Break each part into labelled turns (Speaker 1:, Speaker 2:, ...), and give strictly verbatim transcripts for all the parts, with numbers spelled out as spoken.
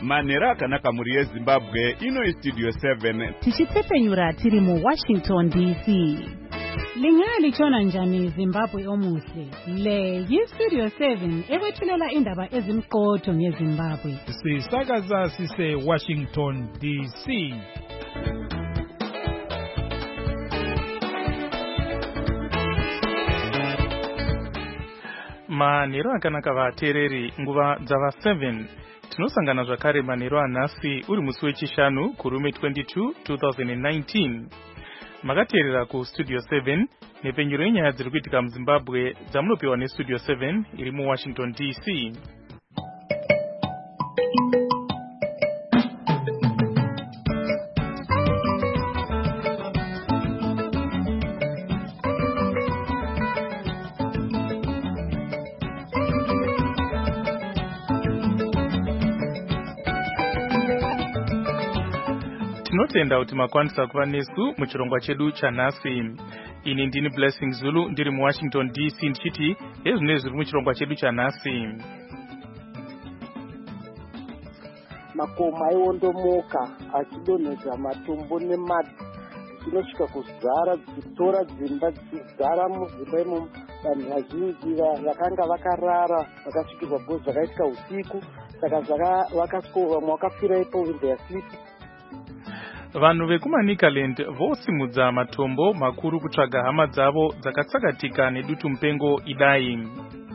Speaker 1: manhero akanaka muri yeZimbabwe. Ino Studio seven
Speaker 2: tichitsepenyura tiri mu Washington D C. Lingali chona njani Zimbabwe omuhle. Le yi Studio seven ekwethulela indaba ezimqotho ngeZimbabwe.
Speaker 3: Sisakaza sise Washington D C. Manhero akanaka vateereri nguva dzava seven. Tinosangana zvakare manhero anhasi uri musi wechishanu kurume twenty-two twenty nineteen. Makateerera ku Studio seven nepenyuro yenyaya dziri kuitika muZimbabwe dzamunopiwa neStudio seven iri mu Washington D C. Tinotenda kuti makwanisa kuva nesu muchirongwa chedu chanhasi. Ini ndini Blessing Zulu ndiri mu Washington D C ndichiti ezvine zviri muchirongwa chedu chanhasi.
Speaker 4: Makoma aiondomoka achidonhedza matombo nemadzi zvinosvika kuzara dzitora dzimba dzizara mudzimba imomo. Vanhu vazhinji vakanga vakarara vakasvikirwa bhozi zvakaitika usiku saka vakasvika vamwe vakafira ipo when they are sleeping.
Speaker 3: Vanhu vekuManicaland vosimudza matombo makuru kutsvaga hama dzavo dzakatsakatika nedutu mupengo idai.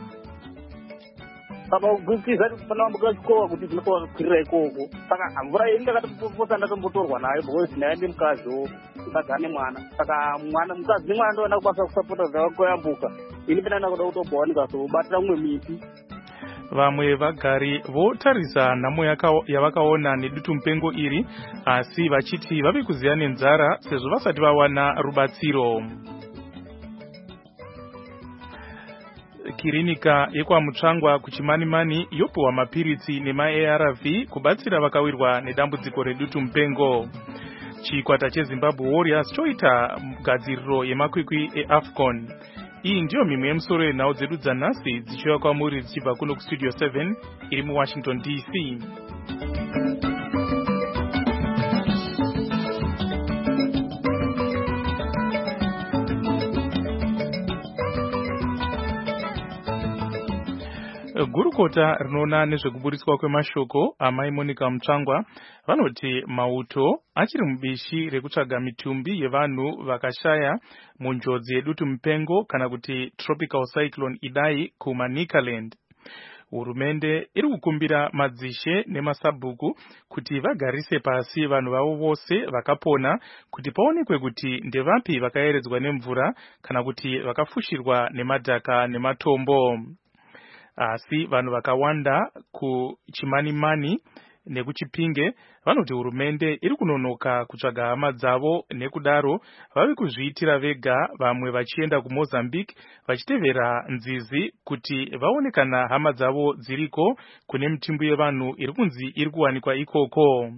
Speaker 5: Baba ugutiza pana mbuka chikova kuti zvinokuwa kwirira ikoko. Saka mvura inga katoposa ndatombotorwa nayo because naye ndi mukazi ukadzane mwana. Saka mwana mukazi mwana ndo anakubasa kusapota zvako yambuka. Ini pena nakuda kutobawanika so batira umwe miti.
Speaker 3: Vamwe vagari votarisa nhamo yavakaona nedutu mupengo iri asi vachiti vave kuziya nenzara sezvo vasati vawana rubatsiro. Kirinika yekwaMutsvangwa kuChimanimani yopiwa mapiritsi nema-A R V kubatsira vakawirwa nedambudziko redutu mupengo. Chikwata cheZimbabwe Warriors choita gadziriro yemakwikwi eAFCON. Iyi ndiyo mimwe yemusoro yenhau dzedu dzanhasi dzichiuya kwamuri dzichibva kuno kuStudio seven iri mu Washington D C. Gurukota rinoona nezvekuburitswa kwemashoko amai Monica Mutsvangwa vanoti mauto achiri mubishi rekutsvaga mitumbi yevanhu vakashaya munjodzi yedutu mupengo kana kuti tropical cyclone idai kuManicaland. Hurumende iri kukumbira madzishe nemasabhuku kuti vagarise pasi vanhu vavo vose vakapona kuti paonekwe kuti ndevapi vakaeredzwa nemvura kana kuti vakafushirwa nemadhaka nematombo. Asi vanhu vakawanda kuChimanimani nekuChipinge vanoti hurumende iri kunonoka kutsvaga hama dzavo nekudaro vave kuzviitira vega, vamwe vachienda kuMozambique vachitevera nzizi kuti vaonekana hama dzavo dziriko kune mitimbu yevanhu iri kunzi iri kuwanikwa ikoko.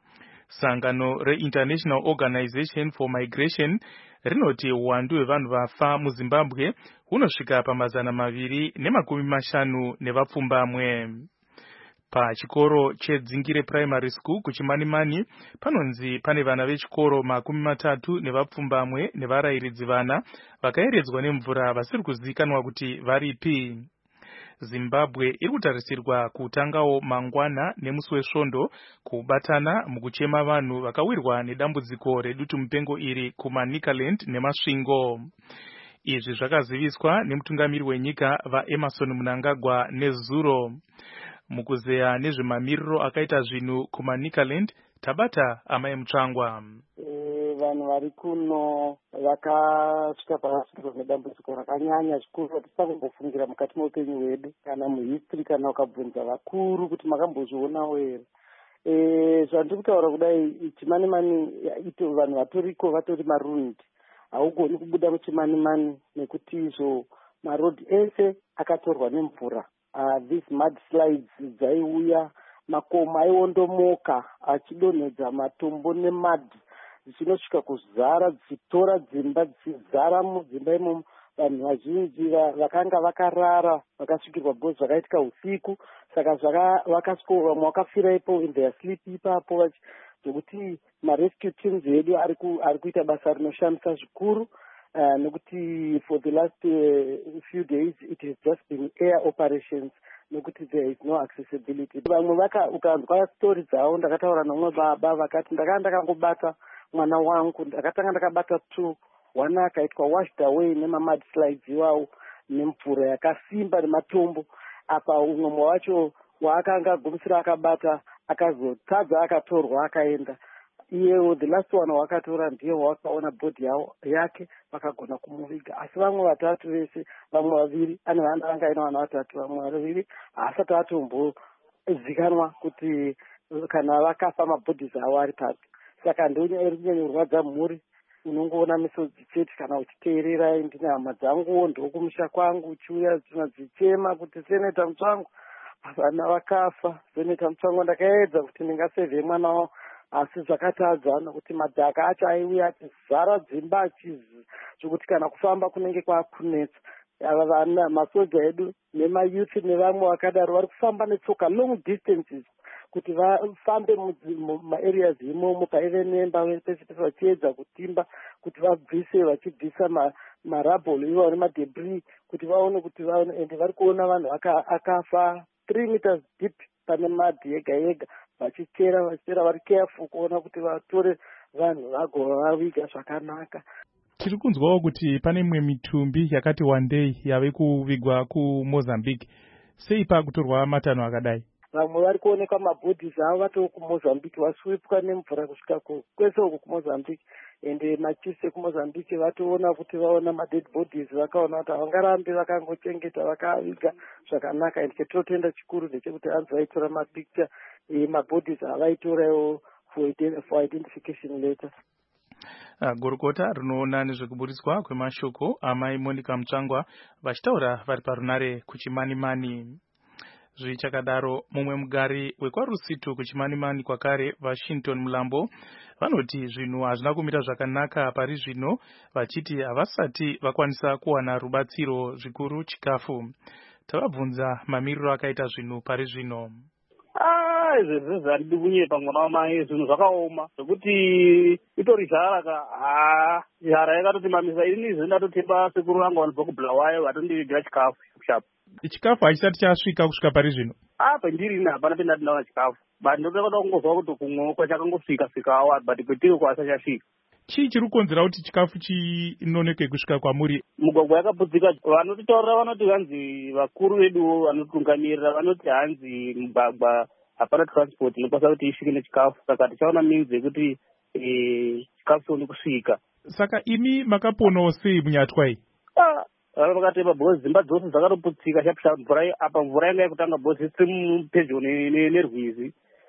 Speaker 3: Sangano reInternational Organization for Migration rinoti uwandu hwevanhu vafa muZimbabwe hunosvika pamazana maviri nemakumi mashanu nevapfumbamwe. Pachikoro cheDzingire Primary School kuChimanimani panonzi pane vana vechikoro makumi matatu nevapfumbamwe nevarairidzi vana vakaeredzwa nemvura vasiri kuzivikanwa kuti varipi. Zimbabwe iri kutarisirwa kutangawo mangwana nemusi wesvondo kubatana mukuchema vanhu vakawirwa nedambudziko redutu mupengo iri kuManicaland nemasvingo. Izvi zvakaziviswa nemutungamiri wenyika vaEmerson Mnangagwa nezuro. Mukuzeya nezvemamiriro akaita zvinhu kuManicaland tabata amai Mutsvangwa.
Speaker 4: Vanhu vari kuno vakasvika pavasvikirwa nedambudziko rakanyanya zvikuru ratisakumbofungira mukati meupenyu hwedu kana muhistory kana ukabvunza vakuru kuti makambozvionawo here. Zvandiri kutaura kudai Chimanimani ito vanhu vatoriko vatori maruined. Haugoni kubuda muChimanimani nekuti izvo marodhi ese akatorwa nemvura. Uh, these mudslides dzaiuya, makoma aiondomoka achidonhedza matombo nemadzi zvinosvika kuzara dzitora dzimba dzizara mudzimba imomo. vanhu vazhinji vakanga vakarara vakasvikirwa because zvakaitika usiku, saka vakasvika vamwe vakafira ipo in their sleep ipapo, zvokuti marescue teams edu ari kuita basa rinoshamisa zvikuru. Uh, nekuti for the last uh, few days it has just been air operations nekuti there is no accessibility. Vamwe vaka ukanzwa story dzavo, ndakataura nomwe baba vakati ndakanga ndakangobata mwana wangu, ndakatanga ndakabata two, one akaitwa washed away nema mudslides iwawo nemvura yakasimba nematombo. Apa umwe wacho waakanga agumisira akabata akazotadza akatorwa akaenda. Iyewo the last one wakatora ndiye wakaona body yao yake vakagona kumuviga. Asi vamwe vatatu vese, vamwe vaviri ane vana vanga ina vana vatatu, vamwe vaviri asati atombozikanwa kuti kana vakafa mabhodhisi avo ari papi. Saka ndonyanyurwadza mhuri, unongoona misodzi chete kana uchiteerera. Ndine hama dzangu ndokumusha kwangu uchiuya dzinodzichema kuti seneta Mutsvangu vana vakafa. Seneta Mutsvangu ndakaedza kuti ndingasevhe mwana wavo, asi zvakatadza nokuti madhaka acho aiuya achizara dzimba achizi zvokuti kana kufamba kunenge kwakunetsa. Ava vana masoja edu nemayuthi nevamwe vakadaro vari kufamba netsoka long distances kuti vafambe mumaareas imomo paivenemba pese pese vachiedza kutimba kuti vabvise vachibvisa marabholo iwavo nemadebris kuti vaone kuti vaone. Ende vari kuona vanhu akafa three meters deep pane madhi yega yega, vachichera vachichera vari careful kuona kuti vatore vanhu vagova vaviga zvakanaka.
Speaker 3: Tiri kunzwawo kuti pane imwe mitumbi yakati wandei yave kuvigwa kuMozambique. Sei pakutorwa matanho akadai?
Speaker 4: Vamwe vari kuonekwa mabhodhisi avo vatoo kuMozambique, vaswipwa nemvura kusvika kwese uku kuMozambique. Ende machisi ekuMozambique vatoona kuti vaona madead bodies, vakaona kuti havangarambe vakangochengeta vakaviga zvakanaka. Ende chetinotenda chikuru ndechekuti hanzi vaitora mapicture mabhodhis avaitorawo for identification later.
Speaker 3: Uh, gurukota rinoona nezvekuburiswa kwemashoko amai Monica Mutsvangwa vachitaura vari parunare kuChimanimani. Zvichakadaro, mumwe mugari wekwaRusitu kuChimanimani kwakare Washington Mulambo vanoti zvinhu hazvina kumira zvakanaka pari zvino, vachiti havasati vakwanisa kuwana rubatsiro zvikuru chikafu. Tavabvunza mamiriro akaita zvinhu pari zvino.
Speaker 5: Ah, izvezvi handidi kunyepa mwana wamai, zvinhu zvakaoma zvokuti itori zhara ka. Ah, zhara yakatoti mamisa ini zvendatotemba sekuru vangu vanobva kuBulawayo vatondivigira chikafu shapu.
Speaker 3: Chikafu hachisati chasvika kusvika pari zvino?
Speaker 5: Ah, pendiri ina hapana penda ndinaona chikafu. But ndotoda kungozwa kuti kumwe kwachakangosvika svikawo, but kwetiri kwasa chasvika.
Speaker 3: Chii chiri kukonzera kuti chikafu chinoneke kusvika kwamuri?
Speaker 5: Mugwagwa yakapudzika. Vanotaura vanoti hanzi vakuru vedu vanotungamirira vanoti hanzi mugwagwa hapana transport inokwanisa kuti isvike nechikafu, saka tichaona means yekuti chikafu chione kusvika.
Speaker 3: Saka imi makaponawo sei munyatwa iyi?
Speaker 5: Ah, vakatepa bhozi dzimba dzose dzakatoputsika shapisha. Mvura apa mvura yanga yekutanga bhozi isiri pedyo nerwizi,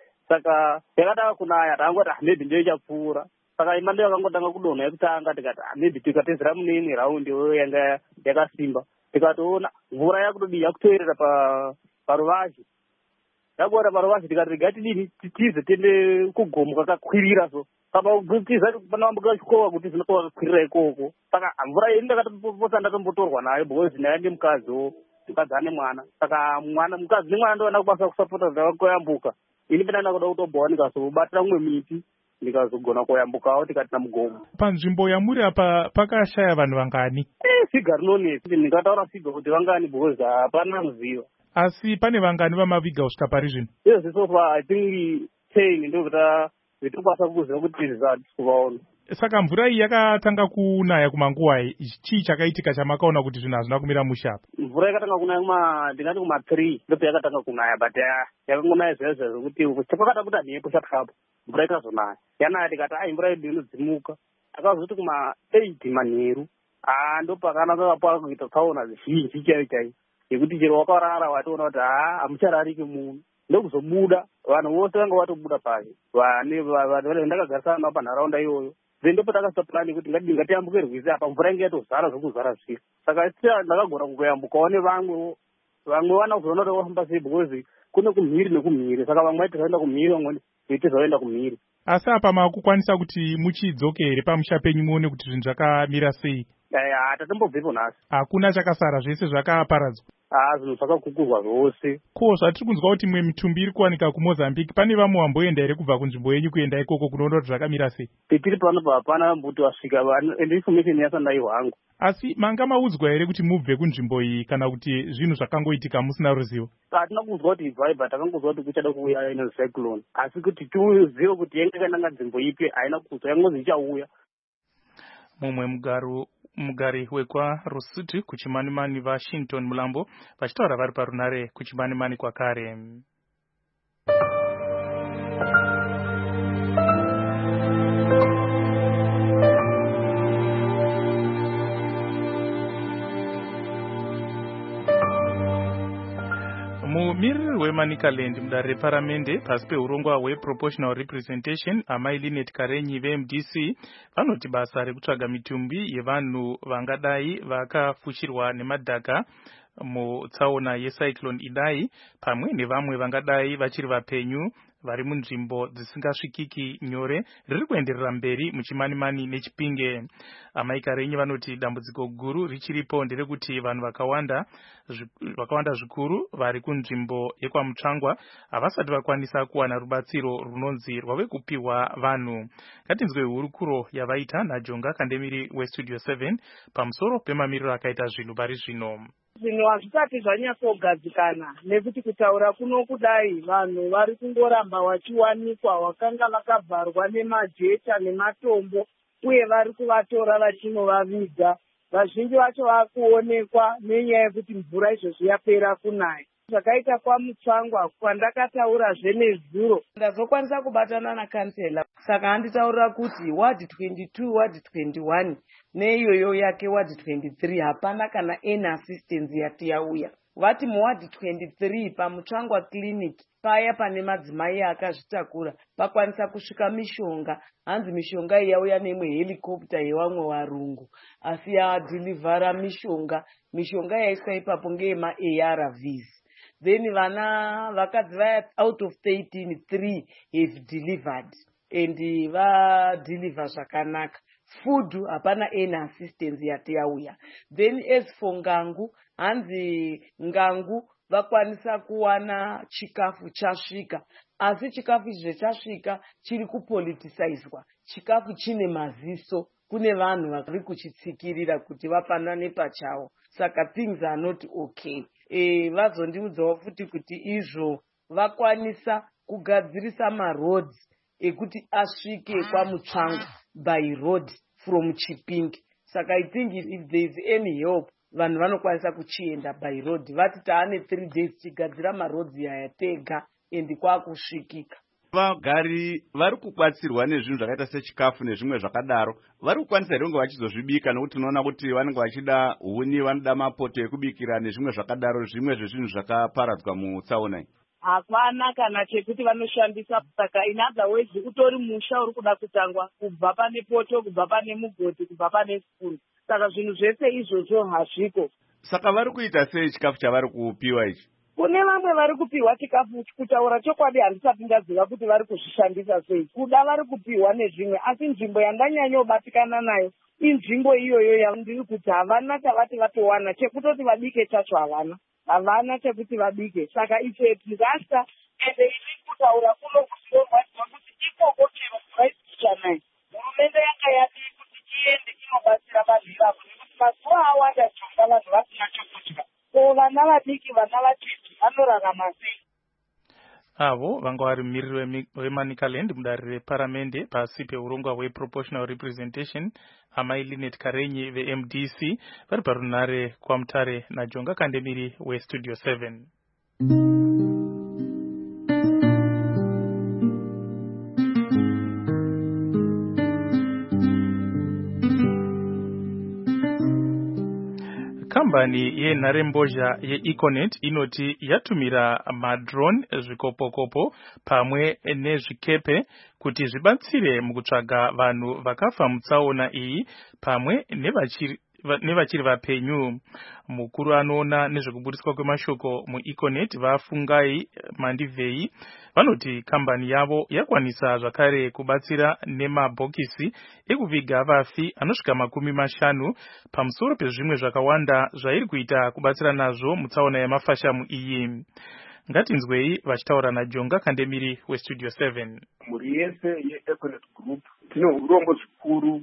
Speaker 5: saka yakatanga kunaya takangoti maybe ndiyo ichapfuura. Saka imando yakangotanga kudonha yekutanga, tikati maybe tikatezera mune imwe raundi yanga yakasimba, tikatoona mvura yakutodii yakutoerera paruvazhe. Yakuora paruvazhe tikati regatidini titize tende kugomo kwakakwirira so. Saka kutiza pana wambuka chikova kuti zvinokuwa kwakakwirira ikoko. Saka mvura iyi ndakatoposa ndakambotorwa nayo because naye mukaziwo tikadzane mwana. Saka mwana mukazi nemwana ndo ndakubasa kusapota zvakayambuka. Ini pena ndakuda kutobva ndikazobatira umwe miti ndikazogona kuyambukawo tikati namugomo.
Speaker 3: Panzvimbo yamuri apa pakashaya vanhu vangani?
Speaker 5: Eh, figa rinonesa. Ndikataura figa kuti vangani because hapana muziva.
Speaker 3: Asi pane vangani vamaviga kusvika pari zvino?
Speaker 5: Yes, so far I think ten ndo kuti vitokwanisa kuziva kuti result kuvaona.
Speaker 3: Saka mvura iyi yakatanga kunaya kumanguwai, chii chakaitika chamakaona kuti zvinhu hazvina kumira mushe apa?
Speaker 5: Mvura yakatanga kunaya kuma ndingati kuma three ndipo yakatanga kunaya, but yakangonaya zvezvo zvokuti kwakata kuita mhepo shapu mvura ikazonaya. Yanaya tikati ai mvura yedu inodzimuka. Akazoti kuma eight manheru. Ah, ndo pakanaka pakuita tsaona zhinji chaiyo chaiyo. Yekuti chero wakarara watoona kuti ah hamucharariki munhu. Ndokuzobuda vanhu vose vanga vatobuda pasi. Vane vanhu ndakagarisana navo panharaunda iyoyo. Zendo patakasa plani kuti ngati ngatiyambuke rwizi apa mvura inge yatozara zvokuzara zviri. Saka ndakagona kungoyambukawo nevamwe. Vamwe vana kuzoona kuti vafamba sei because kune kumhiri nekumhiri. Saka vamwe vaiti vaenda kumhiri, vamwe vaiti vaenda kumhiri.
Speaker 3: Asi apa makukwanisa kuti muchidzoke here pamusha penyu muone kuti zvinhu zvakamira sei?
Speaker 5: hatatombobvepo nhasi.
Speaker 3: Hakuna chakasara, zvese zvakaparadzwa.
Speaker 5: Ah, zvinhu zvakakugurwa zvose.
Speaker 3: Ko zvatiri kunzwa kuti imwe mitumbi iri kuwanika kuMozambique, pane vamwe wamboenda here kubva kunzvimbo yenyu kuenda ikoko kunoona kuti zvakamira sei?
Speaker 5: Petiri panapa hapana mbuti wasvika, ende information yasandaiwa hangu.
Speaker 3: Asi manga maudzwa here kuti mubve kunzvimbo iyi kana kuti zvinhu zvakangoitika musina ruzivo?
Speaker 5: Hatina kuzwa kuti ibvaiba, takangozwa kuti kuchada kuuya ine cyclone, asi kuti tiuzive kuti yanga yakananga nzvimbo ipi haina kuzwa, yangozi ichauya.
Speaker 3: Mumwe mugaro mugari wekwa Rusutu kuchimanimani vaShinton Mulambo vachitaura vari parunare kuchimanimani kwakare. Mumiriri weManicaland mudare reparamende pasi peurongwa hweproportional representation amai Linet Karenyi veM D C vanoti basa rekutsvaga mitumbi yevanhu vangadai vakafushirwa nemadhaka mutsaona yecyclone Idai pamwe nevamwe vangadai vachiri vapenyu vari munzvimbo dzisingasvikiki nyore riri kuenderera mberi muchimanimani neChipinge. Amai Karenyi vanoti dambudziko guru richiripo nderekuti vanhu vakawanda vakawanda zvikuru vari kunzvimbo yekwaMutsvangwa havasati vakwanisa kuwana rubatsiro runonzi rwave kupiwa vanhu. Ngatinzwe hurukuro yavaita naJonga Kandemiri weStudio seven pamusoro pemamiriro akaita zvinhu pari zvino.
Speaker 6: Zvinhu hazvisati zvanyatsogadzikana nekuti kutaura kuno kudai vanhu vari kungoramba vachiwanikwa vakanga vakavharwa nemajecha nematombo uye vari kuvatora vachinovaviga. Vazhinji vacho vakuonekwa nenyaya yekuti mvura izvozvi yapera kunaya. Zvakaita kwaMutsvangwa kwandakataurazve nezuro ndazokwanisa kubatana nakansela, saka handitaurira kuti ward twenty-two ward twenty-one neiyoyo yake ward twenty-three hapana kana any assistance yati yauya. Vati muward twenty-three paMutsvangwa clinic paya pane madzimai akazvitakura pakwanisa kusvika mishonga, hanzi mishonga yauya nemwe helicopter yevamwe varungu asi yadhilivhara mishonga. Mishonga yaiswa ipapo ngeyema A R Vs. Then vana vakadzi vaya out of thirteen, three have delivered and va deliver zvakanaka. Food hapana any assistance yati yauya. Then as for Ngangu, hanzi Ngangu vakwanisa kuwana chikafu chasvika, asi chikafu izvo chasvika chiri kupoliticizwa. Chikafu chine maziso, kune vanhu vari kuchitsikirira kuti vapanane pachavo, saka things are not okay. E, vazondiudzawo futi kuti izvo vakwanisa kugadzirisa maroads ekuti asvike kwaMutsvangwa by road from Chipinge. Saka I think if, if there is any help vanhu vanokwanisa kuchienda by road. Vati taane three days chigadzira maroads yaya tega endi kwakusvikika.
Speaker 1: Vagari vari kukwatsirwa nezvinhu zvakaita sechikafu nezvimwe zvakadaro vari kukwanisa rongo vachizozvibika nekuti tunoona kuti vanenge vachida huni, vanoda mapoto ekubikira nezvimwe zvakadaro, zvimwe zvezvinhu zvakaparadzwa mutsaona iyi.
Speaker 6: Hapana kana chekuti vanoshandisa, saka in other words utori musha uri kuda kutangwa, kubva pane poto, kubva pane mugoti, kubva pane spoon. Saka zvinhu zvese izvozvo hazviko.
Speaker 1: Saka vari kuita sei chikafu chavari kupiwa ichi?
Speaker 6: Kune vamwe vari kupiwa chikafu, kutaura chokwadi handisati ndaziva kuti vari kuzvishandisa sei. Kuda vari kupiwa nezvimwe, asi nzvimbo yandanyanyobatikana nayo inzvimbo iyoyo yandiri kuti havana chavati vatowana, chekutoti vabike chacho havana. Havana chekuti vabike. Saka ife disaster ende iri kutaura kuno kusiorwa kuti ikoko chero kuraisichanai. Hurumende yanga yati kuti iende inobatsira vanhu ivavo nekuti mazuva awanda chonga vanhu vasina chokudya. So vana vadiki, vana vachiti vanorarama sei?
Speaker 3: Avo vanga vari mumiriri weManicaland mudare reparamende pasi peurongwa hweproportional representation amai Linet Karenyi veM D C vari parunare kwaMutare naJonga Kandemiri weStudio seven. Kambani yenharembozha yeEconet inoti yatumira madrone, zvikopokopo pamwe nezvikepe kuti zvibatsire mukutsvaga vanhu vakafa mutsaona iyi pamwe nevachiri vapenyu. Mukuru anoona nezvekuburiswa kwemashoko muEconet vafungai Mandivhei vanoti kambani yavo yakwanisa zvakare kubatsira nemabhokisi ekuviga vafi anosvika makumi mashanu pamusoro pezvimwe zvakawanda zvairi kuita kubatsira nazvo mutsaona yemafashamu iyi. Ngatinzwei vachitaura naJonga Kandemiri weStudio seven.
Speaker 7: Muri yese yeEconet Group tine urombo zvikuru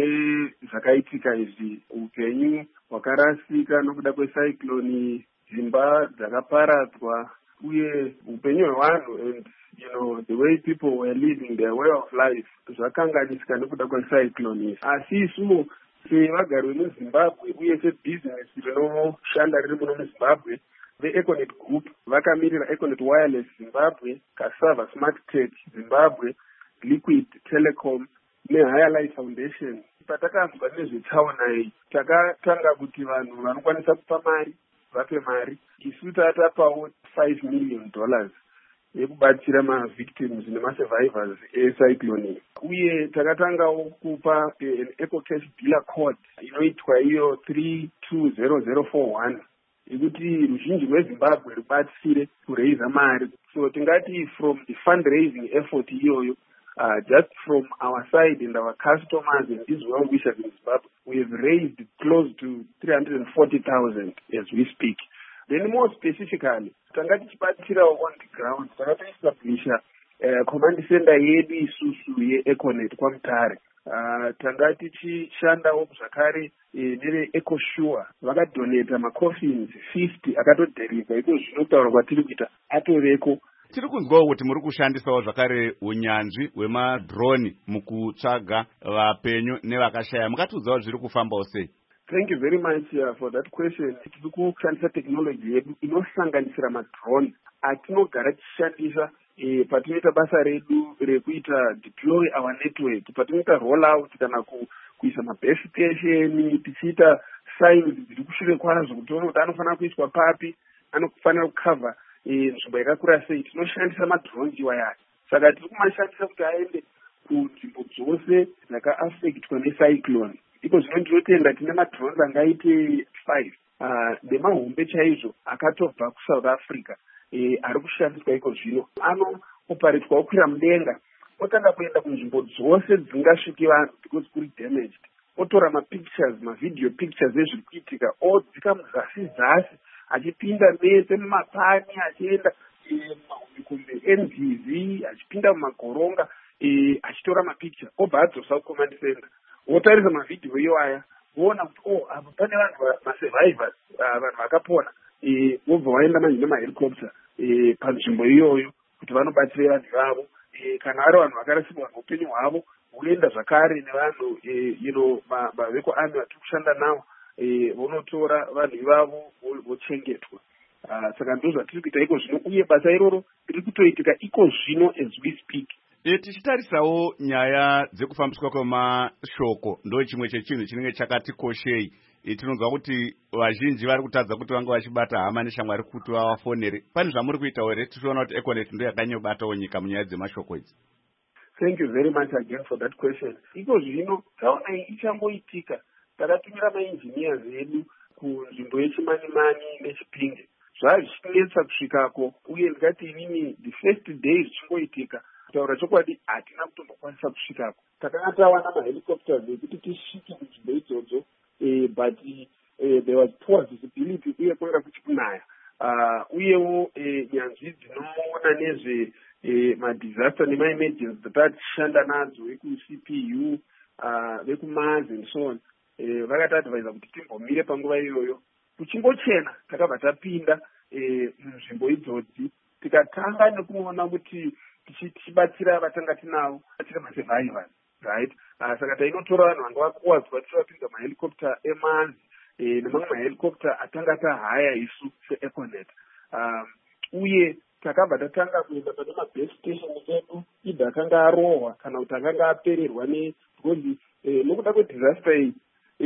Speaker 7: nezvakaitika izvi, upenyu hwakarasika nokuda kwecyclone, dzimba dzakaparadzwa, uye upenyu hwevanhu and you know the way people were living their way of life zvakanganisika nokuda kwecyclone. Asi isuwo sevagari vemuZimbabwe uye sebhizinesi rinoshanda riri muno muZimbabwe, veEconet Group vakamirira Econet Wireless Zimbabwe, Cassava Smart Tech Zimbabwe, Liquid Telecom neHigher Life Foundation. Patakanzwa nezvetsaona iyi takatanga kuti vanhu vanokwanisa kupa mari vape mari. Isu tatapawo five million dollars yekubatsira mavictims nemasurvivors ecyclone. Uye takatangawo kupa an Eco Cash Dealer Code inoitwa iyo three two zero zero four one ikuti ruzhinji rweZimbabwe rubatsire kureiza mari. So tingati from the fundraising effort iyoyo, uh, just from our side and our customers and these well-wishers in Zimbabwe, we have raised close to three hundred forty thousand as we speak. Then more specifically, tangati chibatsira on the ground, tangati establisha uh, command center yedu isusu yeEconet kwaMutare. Uh, tanga tichishandawo zvakare e, neve EcoSure vakadoneta macoffins fifty akatodheriva. Iko zvinotaura kwatiri kuita atoveko.
Speaker 1: Tiri kunzwawo kuti muri kushandisawo zvakare unyanzvi hwemadroni mukutsvaga vapenyu nevakashaya. Mukatiudzawo zviri kufambawo sei?
Speaker 7: Thank you very much uh, for that question. Tiri kushandisa technology yedu inosanganisira madrone atinogara tichishandisa E, patinoita basa redu rekuita deploy our network, patinoita roll out kana ku, kuisa mabase station, tichiita signs dziri kushure kwazvo kuti kuti anofanira kuiswa papi, anofanira kucover nzvimbo yakakura sei, tinoshandisa madrone iwaya. Saka tiri kumashandisa kuti aende kunzvimbo dzose dzakaaffectwa necyclone. Iko zvino ndinotenda tine madrones angaite five uh, nemahombe chaizvo akatobva kuSouth Africa. E, ari kushandiswa iko zvino anoparetwa okwira mudenga, otanga kuenda kunzvimbo dzose dzingasviki vanhu because kuri damaged, otora mapictures mavideo pictures ezviri kuitika, odzika muzasi zasi achipinda mese mumapani achienda mumahomikombe enzizi achipinda mumagoronga e, achitora mapicture obva adzosa kucommand center, otarisa mavideo iwaya voona kuti oh apa pane vanhu masurvivors vanhu vakapona, e, vobva vaenda manje nemahelicopter E, panzvimbo iyoyo kuti vanobatsira vanhu vavo. E, kana vari vanhu vakarasikwa neupenyu hwavo voenda zvakare nevanhu e, you know veko army vatiri kushanda navo e, vonotora vanhu ivavo vochengetwa. Uh, saka ndo zvatiri kuita iko zvino, uye basa iroro riri kutoitika iko zvino as we speak.
Speaker 1: E, tichitarisawo nyaya dzekufambiswa kwemashoko ndo chimwe chechinhu chinenge chakatikoshei. E, tinonzwa kuti vazhinji vari kutadza kuti vanga vachibata hama neshamwari kuti vavafonere. Pane zvamuri kuitawo here? Tichiona kuti Econet ndo yakanyobatawo nyika munyaya dzemashoko idzi.
Speaker 7: Thank you very much again for that question. Iko zvino taona ichangoitika, takatumira maengineers edu kunzvimbo yechimanimani neChipinge. Zvazvinetsa kusvikako, uye ndikati inini the first day zvichingoitika, kutaura chokwadi hatina kutombokwanisa kusvikako. Takanga tawana mahelicopters ekuti tisvike kunzvimbo idzodzo, eh, but eh, there was poor visibility uye kwanga kuchikunaya. Uh, uyewo eh, nyanzvi dzinoona nezve eh, madisaster nemaemergency dzatachishanda nadzo vekuC P U, uh, vekuMars and so on, eh, vakatiadvisa kuti timbomire panguva iyoyo. Kuchingochena takabva tapinda eh, munzvimbo idzodzi, tikatanga nekuona kuti tichibatsira vatanga tinavo, batsira masurvivors, right? Uh, saka tainotora vanhu vanga vakuwadzwa tichivapinza mahelicopter eMars eh, nemamwe mahelicopter atanga tahaya isu seEconet. Um, uye takabva tatanga kuenda pane mabase station edu ibva akanga arohwa kana kuti akanga apererwa ne because eh, nokuda kwedisaster iyi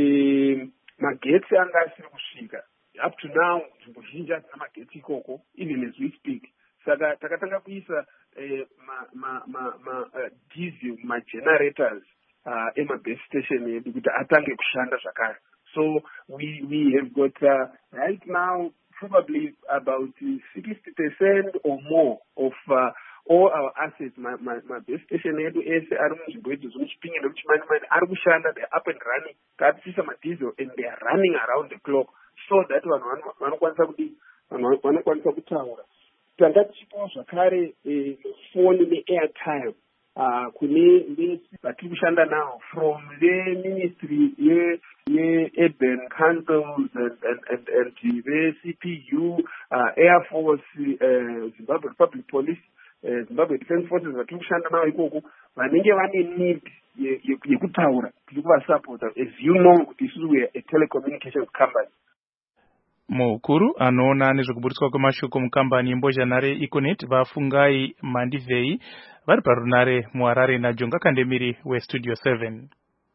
Speaker 7: eh, magetsi anga asiri kusvika. Up to now nzvimbo zhinji hadzina magetsi ikoko, even as we speak. Saka takatanga kuisa eh, ma, ma, ma, ma, uh, diesel magenerators uh, emabase station edu kuti atange kushanda zvakare. So we we have got uh, right now probably about sixty percent or more of uh, all our assets. My my my base station yedu ese ari munzvimbo idzi zvomuchipinge nekuchimani mani ari kushanda, they up and running, katisisa madiesel, and they are running around the clock, so that vanhu vanokwanisa kudi vanhu vanokwanisa kutaura. Tanga tichipawo zvakare phone ne-airtime uh, kune vese vatiri kushanda nawo from the ministry ye-urban councils and, and, and, and the-C P U, uh, Air Force, uh, Zimbabwe Republic Police, uh, Zimbabwe Defense Forces vatiri kushanda nawo ikoko vanenge vane need yekutaura tiri kuvasupporta. As you know, kuti isusu we are a telecommunications company.
Speaker 3: Mukuru anoona nezvekuburitswa kwemashoko mukambani yembozhanhare Econet vafungai Mandivhei vari parunare muHarare naJonga Kandemiri weStudio seven.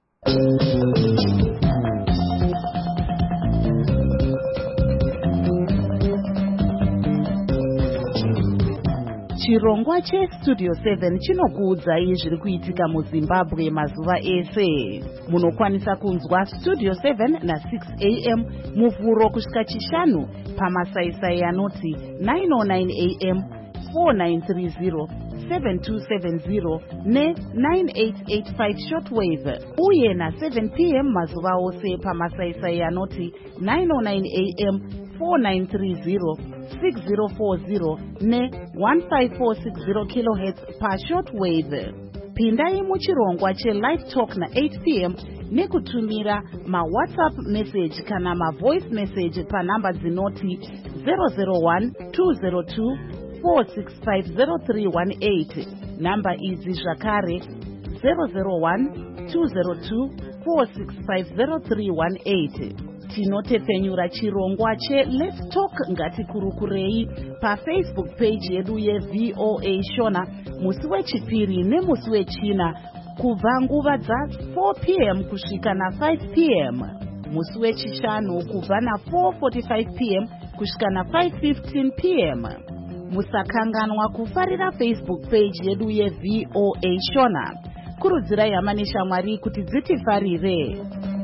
Speaker 8: Chirongwa cheStudio seven chinokuudzai zviri kuitika muZimbabwe mazuva ese. Munokwanisa kunzwa Studio seven na six a m muvhuro kusvika chishanu pamasaisai anoti nine oh nine a m, four nine three zero, seven two seven zero ne nine eight eight five shortwave, uye na seven p m mazuva ose pamasaisai anoti nine oh nine a m, four nine three zero, six zero four zero ne one five four six zero kilohertz pa shortwave. Pindai muchirongwa cheLive Talk na eight p m nekutumira ma WhatsApp message kana ma voice message pa namba dzinoti zero zero one two zero two four six five zero three one eight. Namba idzi zvakare zero zero one two zero two four six five zero three one eight. Tinotepfenyura chirongwa che Let's Talk Ngatikurukurei pa Facebook page yedu ye V O A Shona musi wechipiri nemusi wechina kubva nguva dza four p m kusvika na five p m, musi wechishanu kubva na four forty-five p m kusvika na five fifteen p m. Musakanganwa kufarira Facebook page yedu ye V O A Shona. Kurudzirai hama neshamwari kuti dzitifarire.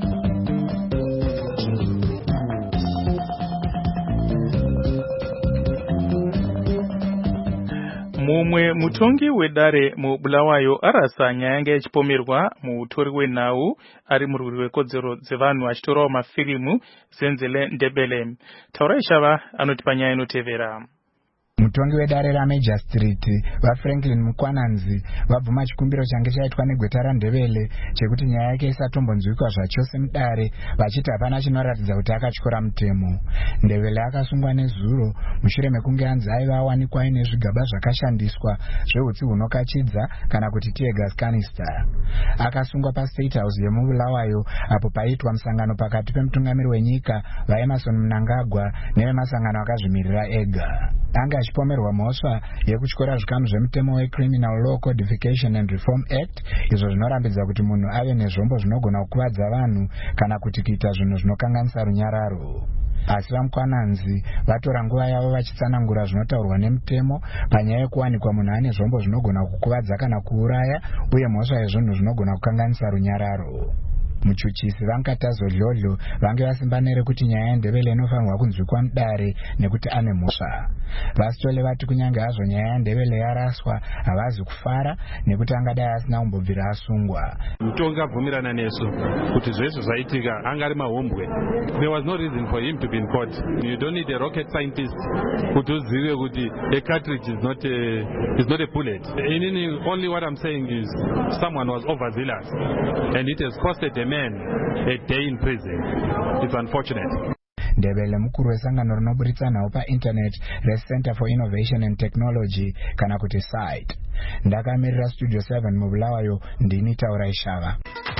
Speaker 3: Mumwe mutongi wedare muBulawayo arasa nyaya yanga yachipomerwa mutori wenhau ari murwiri rwekodzero dzevanhu achitorawo mafirimu Zenzele Ndebele. Taurai Shava anoti panyaya inotevera.
Speaker 9: Mutongi wedare raMajor Street vaFranklin Mukwananzi vabvuma chikumbiro change chaitwa negweta raNdebele chekuti nyaya yake isatombonzwikwa zvachose mudare, vachiti hapana chinoratidza kuti akatyora mutemo. Ndebele akasungwa nezuro mushure mekunge anzi aiva awanikwa aine zvigaba zvakashandiswa zveutsi hunokachidza kana kuti tear gas canister. Akasungwa paState House yemuBulawayo apo paiitwa musangano pakati pemutungamiri wenyika vaEmerson Mnangagwa nevemasangano akazvimirira ega. Anga achipomerwa mhosva yekutyora zvikamu zvemutemo weCriminal Law Codification and Reform Act, izvo zvinorambidza kuti munhu ave nezvombo zvinogona kukuvadza vanhu kana kuti kuita zvinhu zvinokanganisa runyararo. Asi vaMukwananzi vatora nguva yavo vachitsanangura zvinotaurwa nemutemo panyaya yekuwanikwa munhu ane zvombo zvinogona kukuvadza kana kuuraya uye mhosva yezvinhu zvinogona kukanganisa runyararo. Muchuchisi vaNkatazo Dlodlo vange vasimba nerekuti nyaya yaNdebele inofanirwa kunzwikwa mudare nekuti ane mhosva. Vasitole vati kunyange hazvo nyaya yaNdebele yaraswa havazi kufara nekuti angadai asina kumbobvira asungwa.
Speaker 10: Mutongi abvumirana nesu kuti zvese zvaitika anga ari mahombwe. There was no reason for him to be in court. You don't need a rocket scientist kuti uzive kuti a cartridge is not a, is not a bullet. In only what I'm saying is someone was overzealous and it has costed a man a day in prison. It's unfortunate.
Speaker 9: Ndebele mukuru wesangano rinoburitsa nhau painternet reCenter for Innovation and Technology kana kuti SITE. Ndakamirira Studio seven muBulawayo, ndini Taurai Shava.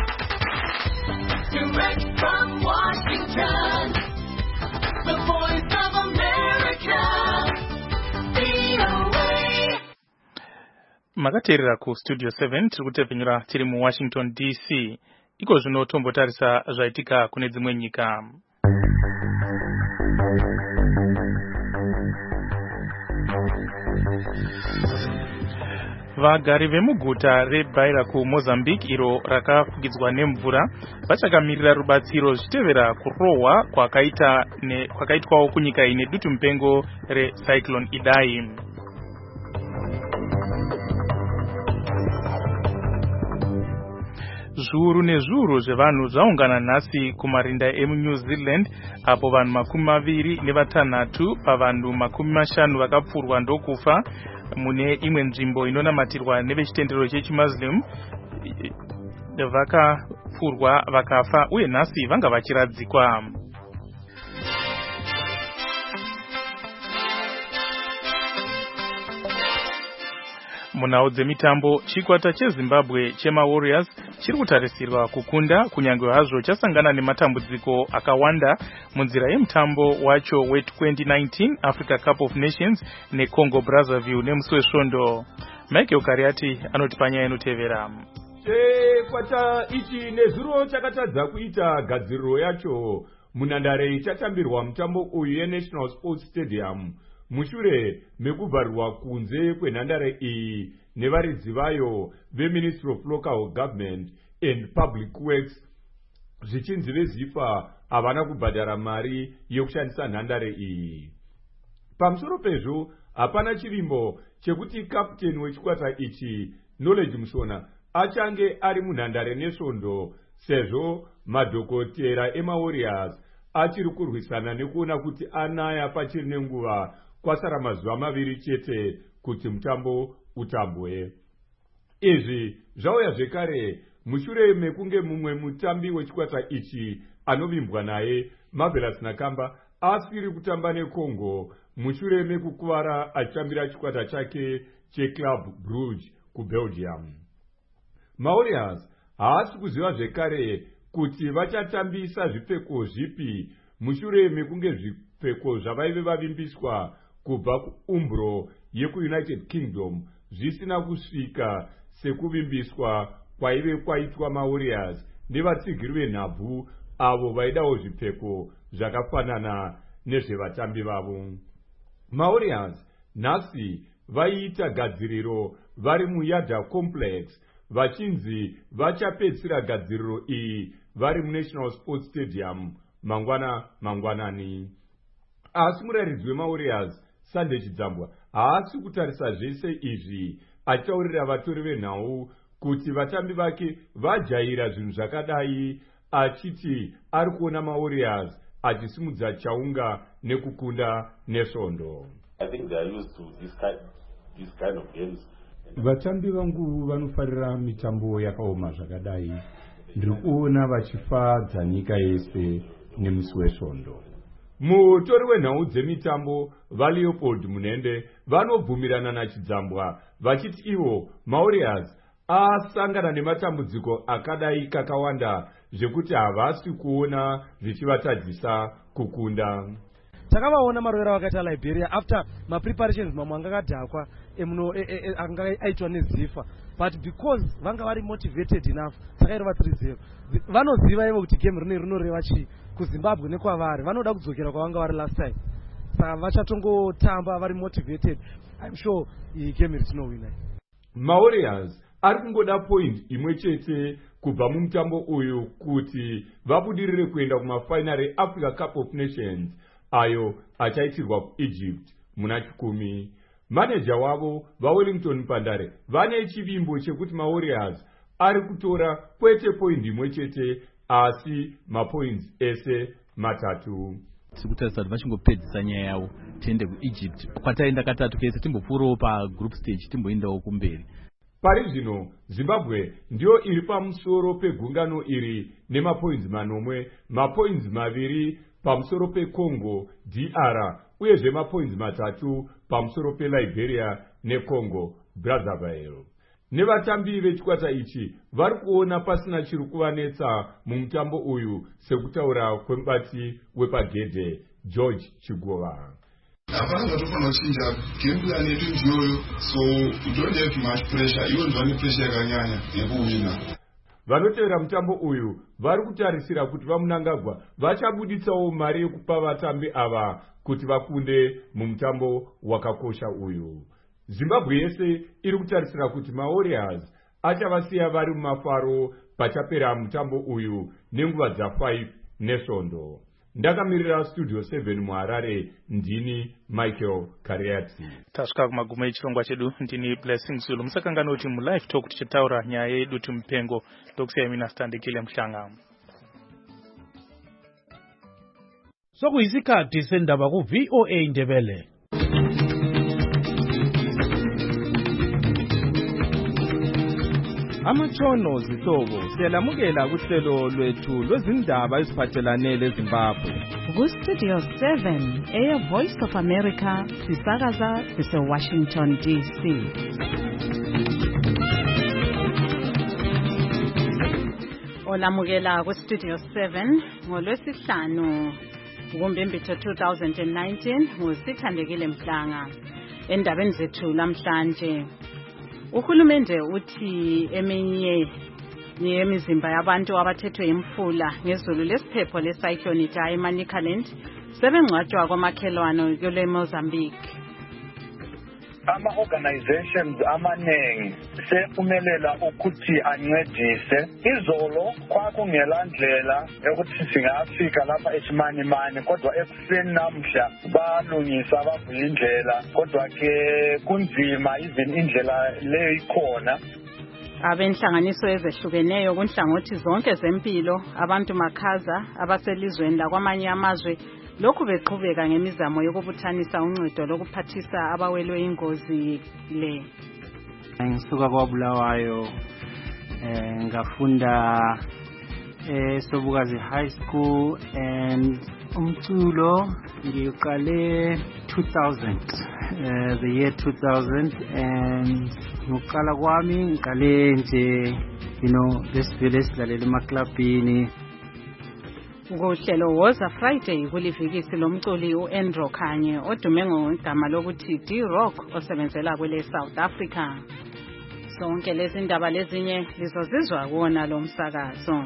Speaker 9: Direct from Washington, the voice of America, V O A.
Speaker 3: Makateerera ku Studio seven tiri kutepfenyura tiri muWashington D C. Iko zvino tombotarisa zvaitika kune dzimwe nyika. Vagari vemuguta reBaira kuMozambique iro rakafukidzwa nemvura vachakamirira rubatsiro zvichitevera kurohwa kwakaita ne kwakaitwawo kunyika ine dutu mupengo reCyclone Idai. Zviuru nezviuru zvevanhu zvaungana nhasi kumarinda emuNew Zealand apo vanhu makumi maviri nevatanhatu pavanhu makumi mashanu vakapfurwa ndokufa mune imwe nzvimbo inonamatirwa nevechitendero chechimuslim vakapfurwa vakafa uye nhasi vanga vachiradzikwa. Munhau dzemitambo, chikwata cheZimbabwe chemaWarriors chiri kutarisirwa kukunda kunyange hazvo chasangana nematambudziko akawanda munzira yemutambo wacho we twenty nineteen Africa Cup of Nations neCongo Brazzaville nemusi wesvondo. Michael Kariati anoti panyaya inotevera.
Speaker 11: Chikwata ichi nezuro chakatadza kuita gadziriro yacho munhandare ichitambirwa mutambo uyu yeNational Sports Stadium mushure mekubvarirwa kunze kwenhandare iyi nevaridzi vayo veMinistry of Local Government and Public Works zvichinzi veZIFA havana kubhadhara mari yekushandisa nhandare iyi. Pamusoro pezvo hapana chivimbo chekuti kapteni wechikwata ichi Knowledge Musona achange ari munhandare nesvondo sezvo madhokotera emaWarriors achiri kurwisana nekuona kuti anaya pachiri nenguva kwasara mazuva maviri chete kuti mutambo utambwe. Izvi zvauya zvekare mushure mekunge mumwe mutambi wechikwata ichi anovimbwa naye Marvelous Nakamba asiri kutamba neCongo mushure mekukuvara achitambira chikwata chake cheClub Brugge kuBelgium. maWarriors haasi kuziva zvekare kuti vachatambisa zvipfeko zvipi mushure mekunge zvipfeko zvavaive vavimbiswa kubva kuumbro yekuUnited Kingdom zvisina kusvika sekuvimbiswa kwaive kwaitwa maWarriors nevatsigiri venhabvu avo vaidawo zvipfeko zvakafanana nezvevatambi vavo. maWarriors nhasi vaiita gadziriro vari muYada Complex vachinzi vachapedzisira gadziriro iyi vari muNational Sports Stadium mangwana mangwanani. Asi murayiridzi wemaWarriors Sunday Chidzambwa haasi kutarisa zvese izvi achitaurira vatori venhau kuti vatambi vake vajaira zvinhu zvakadai achiti ari kuona maWarriors achisimudza chaunga nekukunda nesvondo.
Speaker 12: Vatambi vangu vanofarira mitambo yakaoma zvakadai. Ndiri kuona vachifadza nyika yese nemusi wesvondo.
Speaker 11: Mutori wenhau dzemitambo vaLeopold Munende vanobvumirana naChidzambwa vachiti ivo maWarriors asangana nematambudziko akadai kakawanda zvekuti havasi kuona zvichivatadzisa kukunda.
Speaker 13: Takavaona marovera vakaita Liberia after mapreparations mamwe anga akadhakwa emuno anga aitwa neZIFA, but because vanga vari motivated enough takairova three zero. Vanoziva ivo kuti game rino rinoreva chii kuZimbabwe nekwavari, vanoda kudzokera kwavanga vari last time, saka vachatongotamba vari motivated. I'm sure iyi game ritinowina.
Speaker 11: maWarriors ari kungoda point imwe chete kubva mumutambo uyu kuti vabudirire kuenda kumafinal eAfrica Cup of Nations ayo achaitirwa kuEgypt muna chikumi. Manager wavo vaWellington Pandare vane chivimbo chekuti maWarriors ari kutora kwete point imwe chete asi mapoints ese matatu.
Speaker 14: Sikutarisa kuti vachingopedzisa nyaya yavo tiende kuEgypt kwataenda katatu kese timbopfuurawo pagroup stage timboendawo kumberi.
Speaker 11: Pari zvino Zimbabwe ndiyo iri pamusoro pegungano iri nemapoints manomwe, mapoints maviri pamusoro peCongo D R uyezve mapoints matatu pamusoro peLiberia neCongo Brazzaville. Nevatambi vechikwata ichi vari kuona pasina chiri kuvanetsa mumutambo uyu sekutaura kwemubati wepagedhe George Chigova.
Speaker 15: Hapana zvatofana kuchinja, game plan yedu ndiyoyo, so you don't have much pressure, iwo ndivane pressure yakanyanya yekuwina.
Speaker 11: Vanotevera mutambo uyu vari kutarisira kuti vaMunangagwa vachabuditsawo mari yekupa vatambi ava kuti vakunde mumutambo wakakosha uyu. zimbabwe yese iri kutarisira kuti mawarriors achavasiya vari mumafaro pachapera mutambo uyu nenguva dza5 nesvondo. Ndakamirira studio seven muharare, ndini Michael Kariati.
Speaker 3: Tasvika kumagumo echirongwa chedu, ndini Blessing Zulu. Musakangana kuti mulive talk tichitaura nyaya yedutu mupengo ndokusiya mina Standikile Mhlanga.
Speaker 16: Sokuyisikhathi sendaba ku V O A Ndebele.
Speaker 17: Amatshono zihlobo siyalamukela kuhlelo lwethu lwezindaba eziphathelane leZimbabwe.
Speaker 8: Ku Studio seven, Air Voice of America, sisakaza sise Washington D C. Olamukela ku Studio seven ngolwesihlanu ngoMbimbi two thousand nineteen nguSithandekile Mhlanga. Endabeni zethu lamhlanje, uhulumende uthi eminye yemizimba yabantu abathethwe imfula ngezulu lesiphepho lecyclone Idai eManicaland sebengcwatshwa kwamakhelwane kule Mozambique.
Speaker 18: Ama-organizations amaningi sephumelela ukuthi ancedise. Izolo kwakungelandlela yokuthi singafika lapha eShimanimani, kodwa ekuseni namhla balungisa bavuya indlela, kodwa ke kunzima even indlela leyo ikhona.
Speaker 8: Abenhlanganiso ezehlukeneyo kunhlangothi zonke zempilo, abantu makhaza abaselizweni lakwamanye amazwe lokhu beqhubeka ngemizamo yokubuthanisa uncedo lokuphathisa abawelwe ingozi le.
Speaker 19: Ngisuka kwaBulawayo, eh ngafunda eh Sobukazi High School and umculo ngiqale two thousand, uh, the year two thousand, and ngokuqala kwami ngiqale nje you know lesivele silalela emaklabini.
Speaker 8: Ngohlelo Woza Friday kulivikisi lomculi uAndrew Khanye odume ngegama lokuthi D-Rock osebenzela kwele South Africa. Sonke lezi ndaba lezinye lizozizwa kuona lo msakazo.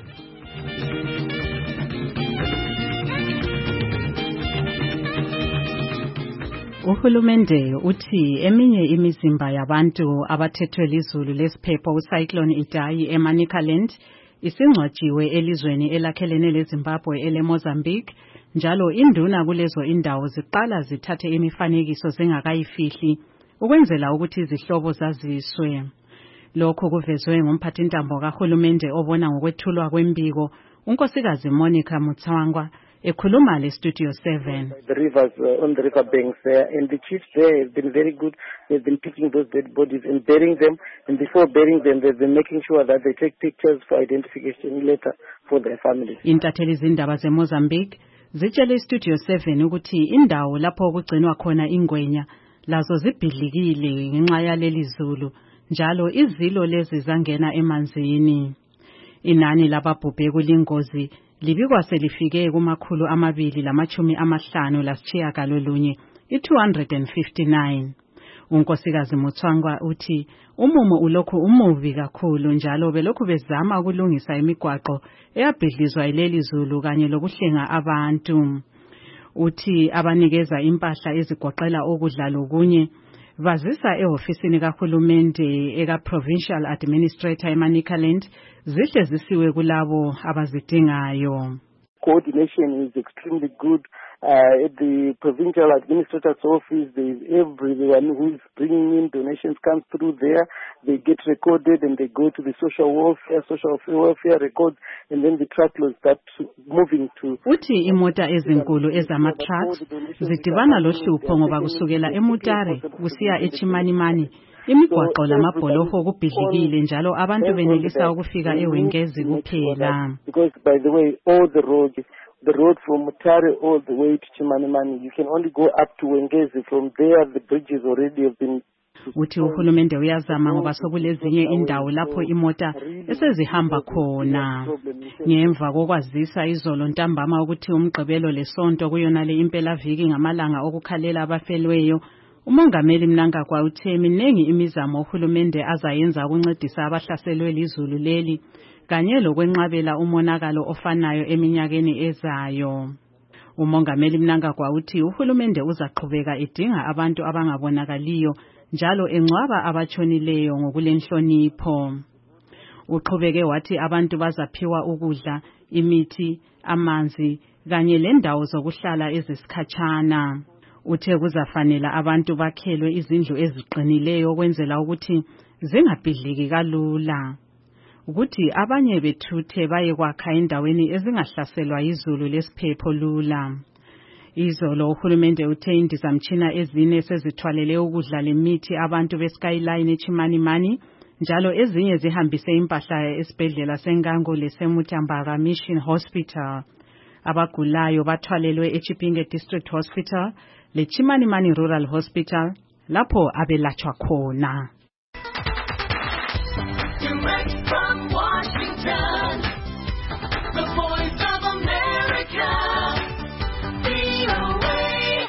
Speaker 8: Uhulumende uthi eminye imizimba yabantu abathethwe lizulu lesiphepho ucyclone Idai eManicaland isingcwatshiwe elizweni elakhelene leZimbabwe ele Mozambique, njalo induna kulezo indawo ziqala zithathe imifanekiso zingakayifihli ukwenzela ukuthi izihlobo zaziswe. Lokho kuvezwe ngumphathintambo kahulumende obona ngokwethulwa kwembiko unkosikazi Monica Mutswangwa ekhuluma le Studio seven.
Speaker 4: The rivers uh, on the river banks there, and the chiefs there have been very good. They've been picking those dead bodies and burying them, and before burying them they've been making sure that they take pictures for identification later for their families.
Speaker 8: Intatheli zindaba zeMozambique zitshele Studio seven ukuthi indawo lapho kugcinwa khona ingwenya lazo zibhidlikile ngenxa yaleli zulu, njalo izilo lezi zangena emanzini. Inani lababhubhe kulingozi libikwa selifike kumakhulu amabili lamachumi amahlanu lasitshiyagalolunye i-two hundred fifty-nine. Unkosikazi Mutswangwa uthi umumo ulokhu umuvi kakhulu, njalo belokhu bezama ukulungisa imigwaqo eyabhidlizwa ileli zulu kanye lokuhlenga abantu. Uthi abanikeza impahla ezigoqela okudla lokunye bazisa ehofisini kahulumende eka Provincial Administrator eManicaland zihle zisiwe kulabo abazidingayo.
Speaker 4: Coordination is extremely good. Uh, at the Provincial Administrator's office, there is everyone who is bringing in donations comes through there. They get recorded and they go to the social welfare, social welfare records, and then the truckloads start moving to.
Speaker 8: Uthi imota ezinkulu ezama-trucks zidibana lohlupho ngoba kusukela eMutare kusiya eChimanimani imigwaqo lamabholoho kubhidlikile, njalo abantu benelisa ukufika eWengezi kuphela.
Speaker 4: Because by the way, all the roads, the road from Mutare all the way to Chimanimani, you can only go up to Wengezi. From there, the bridges already have been.
Speaker 8: Uthi uhulumende uyazama ngoba sokulezinye indawo lapho imota esezihamba khona. Ngemva kokwazisa izolo ntambama ukuthi umgqibelo lesonto kuyonale impela viki ngamalanga okukhalela abafelweyo, umongameli Mnangagwa uthe minengi imizamo uhulumende azayenza ukuncedisa abahlaselwe lizulu leli kanye lokwenqabela umonakalo ofanayo eminyakeni ezayo. Umongameli Mnangagwa uthi uhulumende uzaqhubeka edinga abantu abangabonakaliyo
Speaker 2: njalo engcwaba abatshonileyo ngokulenhlonipho. Uqhubeke wathi abantu bazaphiwa ukudla, imithi, amanzi kanye lendawo zokuhlala ezisikhatshana. Uthe kuzafanela abantu bakhelwe izindlu eziqinileyo ukwenzela ukuthi zingabhidliki kalula. Ukuthi abanye bethuthe baye kwakha endaweni ezingahlaselwa izulu lesiphepho lula. Izolo uhulumende uthe indizamtshina ezine sezithwalele ukudla lemithi abantu beSkyline eChimanimani, njalo ezinye zihambise impahla esibhedlela seNgango leseMutambara Mission Hospital. Abagulayo bathwalelwe eChipinge District Hospital leChimanimani Rural Hospital lapho abelatshwa khona.
Speaker 20: Direct from Washington, the Voice of America, V O A.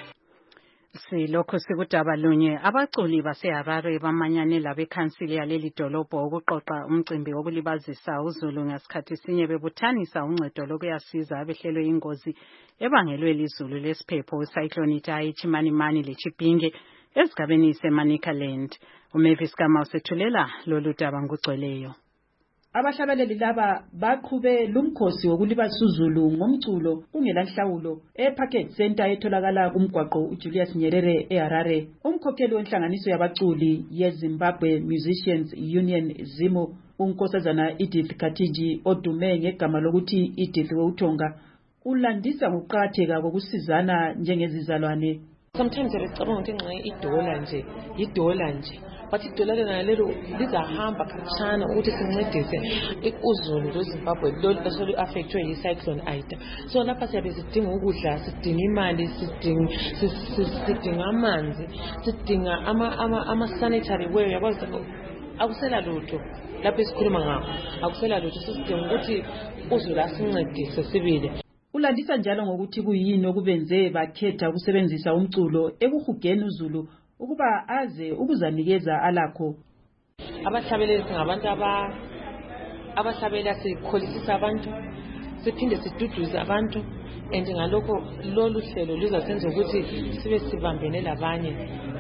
Speaker 2: Silokho sikudaba lunye abaculi baseHarare bamanyane labekhansili yaleli dolobho ukuqoqa umcimbi wokulibazisa uZulu ngasikhathi sinye bebuthanisa uncedo lokuyasiza abehlelwe ingozi ebangelwe lizulu lesiphepho ucyclone Idai eChimanimani leChipinge esigabeni seManicaland. uMavis Kama usethulela lolu daba ngugcweleyo.
Speaker 21: Abahlabeleli laba baqhube lumkhosi wokulibazisa uZulu ngomculo kungelanhlawulo eParket Center etholakala kumgwaqo uJulius Nyerere eHarare. Umkhokheli wenhlanganiso yabaculi yeZimbabwe Musicians Union ZIMU, uNkosazana Edith Katiji odume ngegama lokuthi Edith Weuthonga, ulandisa ngokuqhatheka kokusizana njengezizalwane.
Speaker 22: Sometimes recabanga ukuthi ngxe idola nje idola nje but idola lena lelo lizahamba khatshana ukuthi sincedise uZulu lweZimbabwe lo esolu affectwe yicyclone Idai. So lapha siyabe sidinga ukudla, sidinga imali, sidinga sidinga amanzi, sidinga ama ama ama sanitary wear. Yakwazi akusela lutho lapha esikhuluma ngakho, akusela lutho. Sidinga ukuthi uZulu asincedise sibile.
Speaker 21: Ulandisa njalo ngokuthi kuyini okubenze bakhetha ukusebenzisa umculo ekuhugeni uZulu ukuba aze ukuzanikeza alakho.
Speaker 22: Abahlabeleli singabantu aba abahlabela sikholisisa abantu, siphinde siduduze abantu, and ngalokho lolu hlelo luzasenza ukuthi sibe sibambene labanye,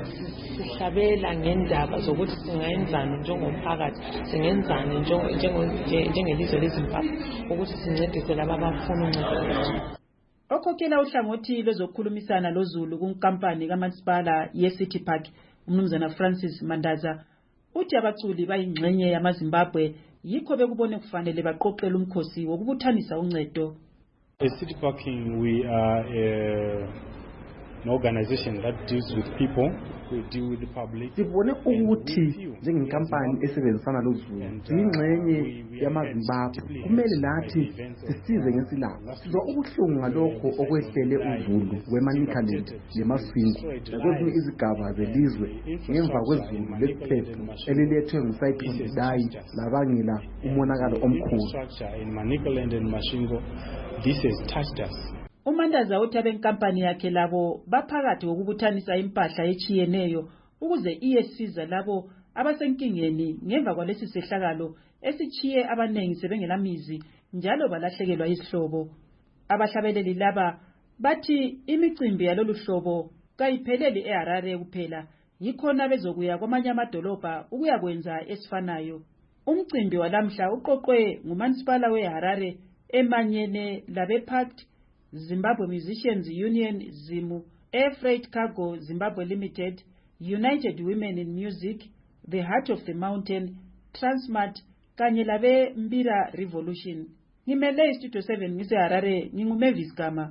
Speaker 22: sihlabela ngendaba zokuthi singayenzani njengomphakathi, singenzani njengelizwe leZimbabwe ukuthi sincedise laba abafuna uncedo.
Speaker 21: Okhokhela uhlangothi lwezokukhulumisana loZulu kunkampani kaMansipala yeCity Park, umnumzana Francis Mandaza, uthi abaculi bayingxenye yamaZimbabwe yikho bekubone kufanele baqoqele umkhosi wokubuthanisa uncedo.
Speaker 23: eCity Parking, we are a, an organization that deals with people. We deal with the public.
Speaker 24: Sibone ukuthi njengenkampani esebenzisana loZulu siyingxenye yamaZimbabwe, kumele lathi sisize ngesilapho. Sizwa ubuhlungu ngalokho okwehlele uZulu weManicaland leMasvingo nakwezinye izigaba zelizwe ngemva kwezulu lesiphepho elilethwe ngucyclone Idai labangela umonakalo omkhulu.
Speaker 23: In Manicaland and Masvingo, this has touched us.
Speaker 21: uMandaza uthi abenkampani yakhe labo baphakathi kokubuthanisa impahla echiyeneyo ukuze iyesiza labo abasenkingeni ngemva kwalesi sehlakalo esichiye abanengi sebengelamizi njalo balahlekelwa izihlobo. Abahlabeleli laba bathi imicimbi yalolu hlobo kayipheleli eHarare kuphela, yikhona bezokuya kwamanye amadolobha ukuyakwenza esifanayo. Umcimbi walamhla uqoqwe nguMansipala weHarare emanyene labePact, Zimbabwe Musicians Union ZIMU, Air Freight Cargo Zimbabwe Limited, United Women in Music, The Heart of the Mountain, Transmart kanye labe Mbira Revolution. Ngimele Studio seven ngise Harare, nginguMavis Kama.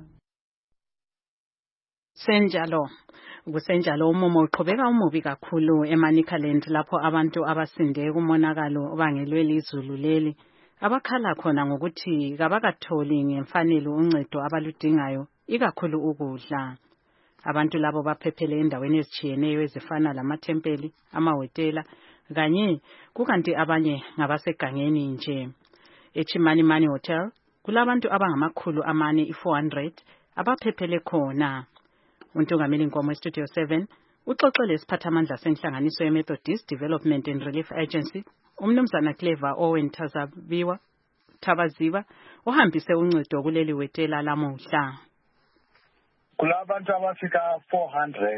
Speaker 2: Senjalo kusenjalo umumo uqhubeka umubi kakhulu eManicaland lapho abantu abasinde kumonakalo obangelwe lizulu leli abakhala khona ngokuthi kabakatholi ngemfanelo uncedo abaludingayo ikakhulu ukudla. Abantu labo baphephele endaweni ezichiyeneyo ezifana lamathempeli, amahotela kanye kukanti abanye ngabasegangeni nje. eChimanimani Hotel kulabantu abangamakhulu amane i-four hundred abaphephele khona. Untungameli Nkomo eStudio seven uxoxele isiphathamandla senhlanganiso yeMethodist Development and Relief Agency umnumzana Clever Owen Tazaviwa Tabaziva ohambise uncedo kuleli wetela lamuhla.
Speaker 18: Kulabantu abafika four hundred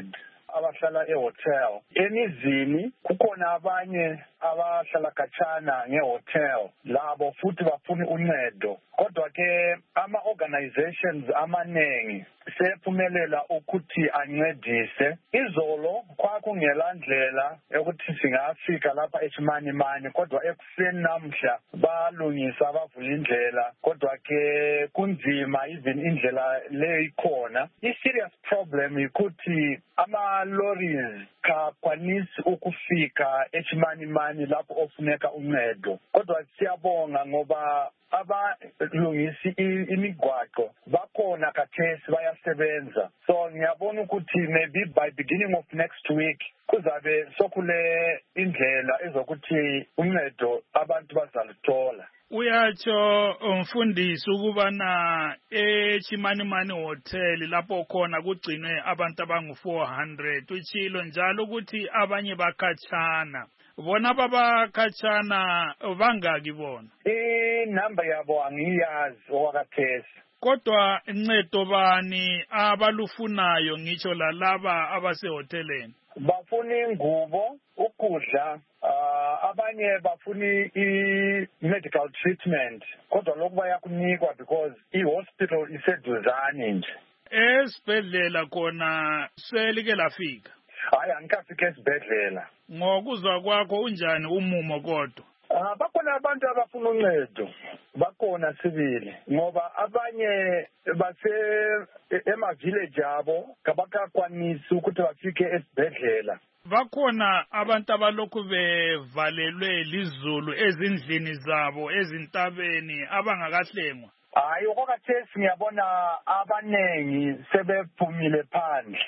Speaker 18: abahlala ehotel. Emizini kukhona abanye abahlala khatshana ngehotel labo futhi bafuna uncedo. Kodwa ke ama organizations amanengi sephumelela ukuthi ancedise. Izolo kwakungelandlela ukuthi singafika lapha eShimani Mani, kodwa ekuseni namhla balungisa bavula indlela, kodwa ke kunzima even indlela le ikhona. I serious problem ukuthi ama lorries kakwanisi ukufika eShimani Mani lapho ofuneka uncedo. Kodwa siyabonga ngoba abalungisi imigwaqo bakhona kathesi bayasebenza. So ngiyabona ukuthi maybe by beginning of next week kuzabe sokule indlela ezokuthi uncedo abantu bazalithola.
Speaker 1: Uyatsho umfundisi ukubana eChimanimani Hotel lapho khona kugcinwe abantu abangu four hundred, utshilo njalo ukuthi abanye bakhatshana. Bona babakhatshana bangaki bona?
Speaker 18: Eh number yabo angiyazi okwakathesi.
Speaker 1: Kodwa ncedo bani abalufunayo ngitsho lalaba abasehoteleni?
Speaker 18: Bafuna ingubo, ukudla, uh, abanye bafuna i-medical treatment. Kodwa lokhu bayakunikwa because i-hospital iseduzane nje.
Speaker 1: Esibhedlela khona selike lafika?
Speaker 18: Hayi angikafika esibhedlela.
Speaker 1: Ngokuzwa kwakho unjani umumo kodwa?
Speaker 18: Ah bakhona abantu abafuna uncedo. Bakhona sibili ngoba abanye base ema village abo kabakakwanisi ukuthi bafike esibhedlela.
Speaker 1: Bakhona abantu abalokhu bevalelwe lizulu ezindlini zabo ezintabeni abangakahlengwa.
Speaker 18: Hayi okwakathesi ngiyabona abanengi sebephumile phandle.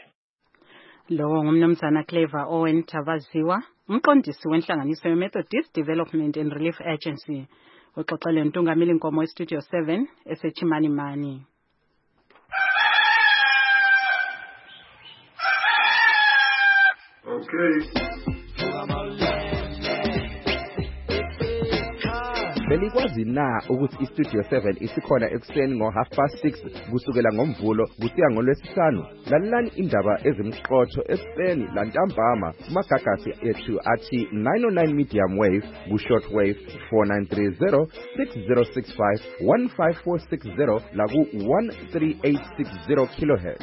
Speaker 2: Lo ngumnumzana Clever Owen Tavaziwa, umqondisi wenhlanganiso ye-Methodist Development and Relief Agency, uxoxele uNtungameli Nkomo eStudio seven eseChimani Mani.
Speaker 15: Okay.
Speaker 17: Belikwazi na ukuthi iStudio seven isikhona ekuseni ngo half past six kusukela ngomvulo kusiya ngolwesihlanu. Lalelani indaba ezimqotho ekuseni lantambama kumagagasi ethu athi nine oh nine medium wave ku short wave four nine three zero six zero six five one five four six zero la ku one three eight six zero kilohertz.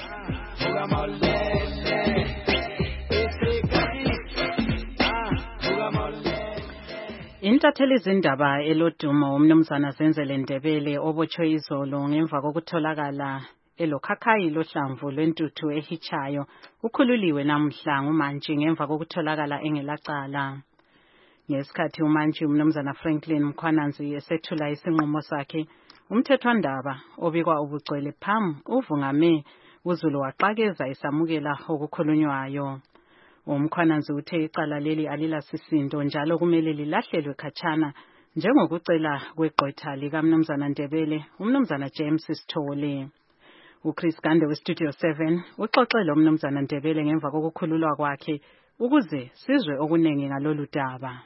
Speaker 2: Intatheli zindaba elodumo umnumzana Zenzele Ndebele obotshwe izolo ngemva kokutholakala elokhakhayi lohlamvu lwentuthu ehichayo ukhululiwe namhla nguMantshi ngemva kokutholakala engelacala. Ngesikhathi uMantshi umnumzana Franklin Mkhwananzi esethula isinqumo sakhe, umthethwandaba obikwa ubugcwele phamu uvungame uZulu waqakeza esamukela okukhulunywayo. Umkhwananzi uthe icala leli alilasisindo njalo kumele lilahlelwe khatshana njengokucela kweqotha likaMnumzana Ndebele umnumzana James Sithole. uChris Gande weStudio seven uxoxele umnumzana Ndebele ngemva kokukhululwa kwakhe ukuze sizwe okunengi ngalolu daba.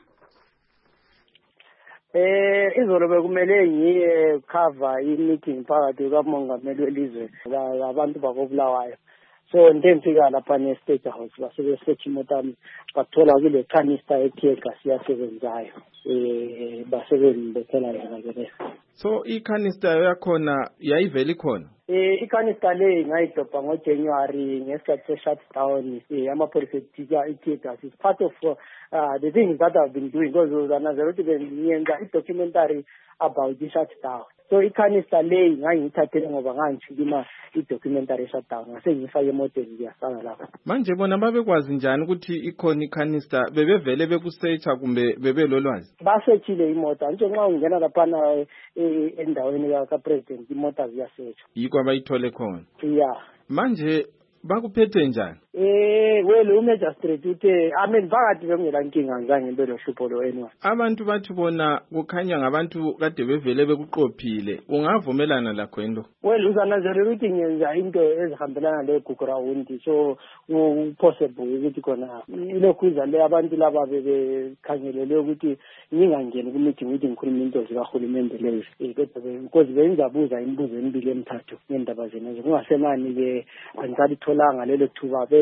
Speaker 4: Eh izolo bekumele ngiye cover i-meeting phakathi kamongameli welizwe labantu bakobulawayo. So ndemfika lapha ne-State House basebesearch imotami bathola kule canister ethiyeka siyasebenzayo eh basebenzi bethela yona ke.
Speaker 17: So i-canister yakhona yayivela ikhona?
Speaker 4: Eh i-canister le ngayidopha ngoJanuary ngesikhathi se-shutdown eh amapholisa etika ithiyeka is part of uh, the things that I've been doing because Nazareth bengiyenza i-documentary about the shutdown. So i-canister le ngayithathele ngoba ngangijikima i-documentary shutdown ngase ngifake emotweni ngiyasala lapha.
Speaker 17: Manje bona babekwazi njani ukuthi ikhona i-canister bebevele bekusearcha kumbe bebelolwazi?
Speaker 4: Basearchile imota nje nxa ungena lapha na endaweni ka president imota ziyasearcha.
Speaker 17: Yikho abayithole khona.
Speaker 4: Yeah.
Speaker 17: Manje bakuphethe njani?
Speaker 4: Eh well umagistrate uthe amen phakathi bengela inkinga ngizange ngibelo hlupho lo enwa.
Speaker 17: Abantu bathi bona kukhanya ngabantu kade bevele bekuqophile ungavumelana lakho into?
Speaker 4: Well uzanazela ukuthi ngenza into ezihambelana legugura wundi so possible ukuthi khona ilokhuza le abantu laba bebekhangelele ukuthi ngingangeni ku meeting ukuthi ngikhuluma into zikahulumende lezo kodwa because bengizabuza imibuzo emibili emithathu ngendaba zena kungasenani ke angicalitholanga lelo thuba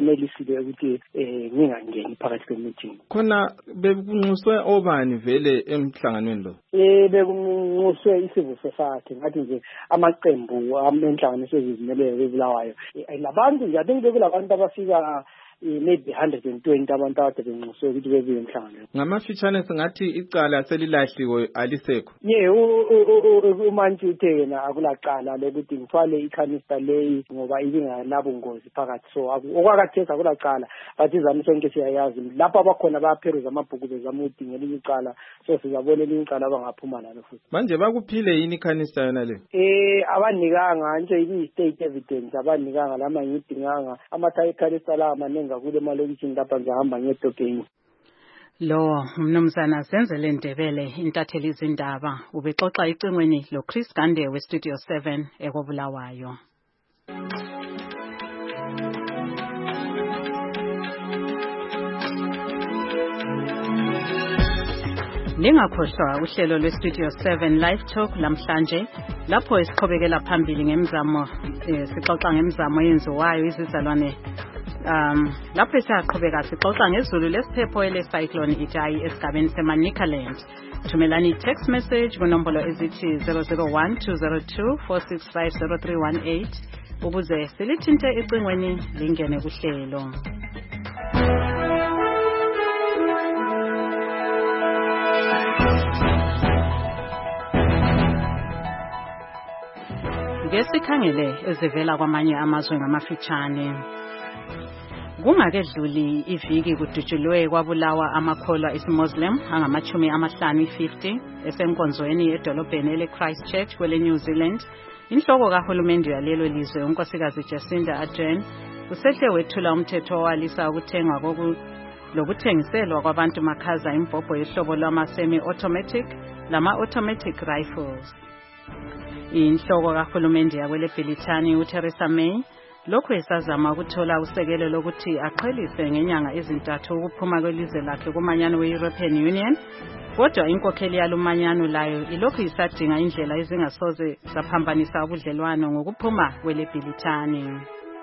Speaker 4: ngimelisile ukuthi eh ngingangeni phakathi kwe-meeting.
Speaker 5: Khona bekunxuswe obani vele emhlanganweni lo?
Speaker 4: Eh bekunxuswe isivul society ngathi nje amaqembu amenhlanganiso ezizimeleyo eBulawayo. Labantu nje abengi bekulabantu abafika maybe one hundred twenty abantu ade benxuswe ukuthi bebuye emhlanganweni.
Speaker 5: Ngamafitshane singathi icala selilahliwe alisekho.
Speaker 4: Yeah, umanti uthe yena akulaqala lokuthi ngithwale ikhanista leyi ngoba ibinganabungozi phakathi. So okwakathesa akulaqala but izami sonke siyayazi lapha abakhona bayapheruza amabhuku bezama udingela icala. So sizabona elicala abangaphuma nalo futhi.
Speaker 5: Manje bakuphile yini ikhanista yona le?
Speaker 4: Eh abanikanga nje ibi state evidence abanikanga lama ngidinganga amathayi ikhanista la maningi akule malokishini lapha ngihamba ngedogeni.
Speaker 2: Lo mnumzana Zenzele Ndebele intatheli izindaba ubexoxa icingweni lo Chris Gande we Studio seven ekobulawayo. Ningakhohlwa uhlelo lwe Studio seven Live Talk lamhlanje lapho esiqhubekela phambili ngemizamo sixoxa ngemizamo yenziwayo izizalwane um lapho siyaqhubeka sixoxa ngezulu lesiphepho ele cyclone Idai esigabeni seManicaland. Thumelani text message kunombolo ezithi zero zero one two zero two four six five zero three one eight ukuze silithinte icingweni lingene kuhlelo. Ngesikhangele ezivela kwamanye amazwe ngamafitshane. Kungakedluli iviki kudutshulwe kwabulawa amakholwa isiMuslim angamachumi amahlanu fifty esenkonzweni edolobheni ele Christchurch kwele New Zealand. Inhloko kahulumende yalelo lizwe unkosikazi Jacinda Ardern usehle wethula umthetho owalisa ukuthengwa koku lokuthengiselwa kwabantu makhaza imbhobho yehlobo lwama semi automatic lama automatic rifles. Inhloko kahulumende yakwele Britani uTheresa May lokho esazama ukuthola usekelo lokuthi aqhelise ngenyanga ezintathu ukuphuma kwelizwe lakhe kumanyano we-European Union. Kodwa inkokheli yalumanyano layo ilokhu isadinga indlela ezingasoze zaphambanisa ubudlelwano ngokuphuma kwele Britani.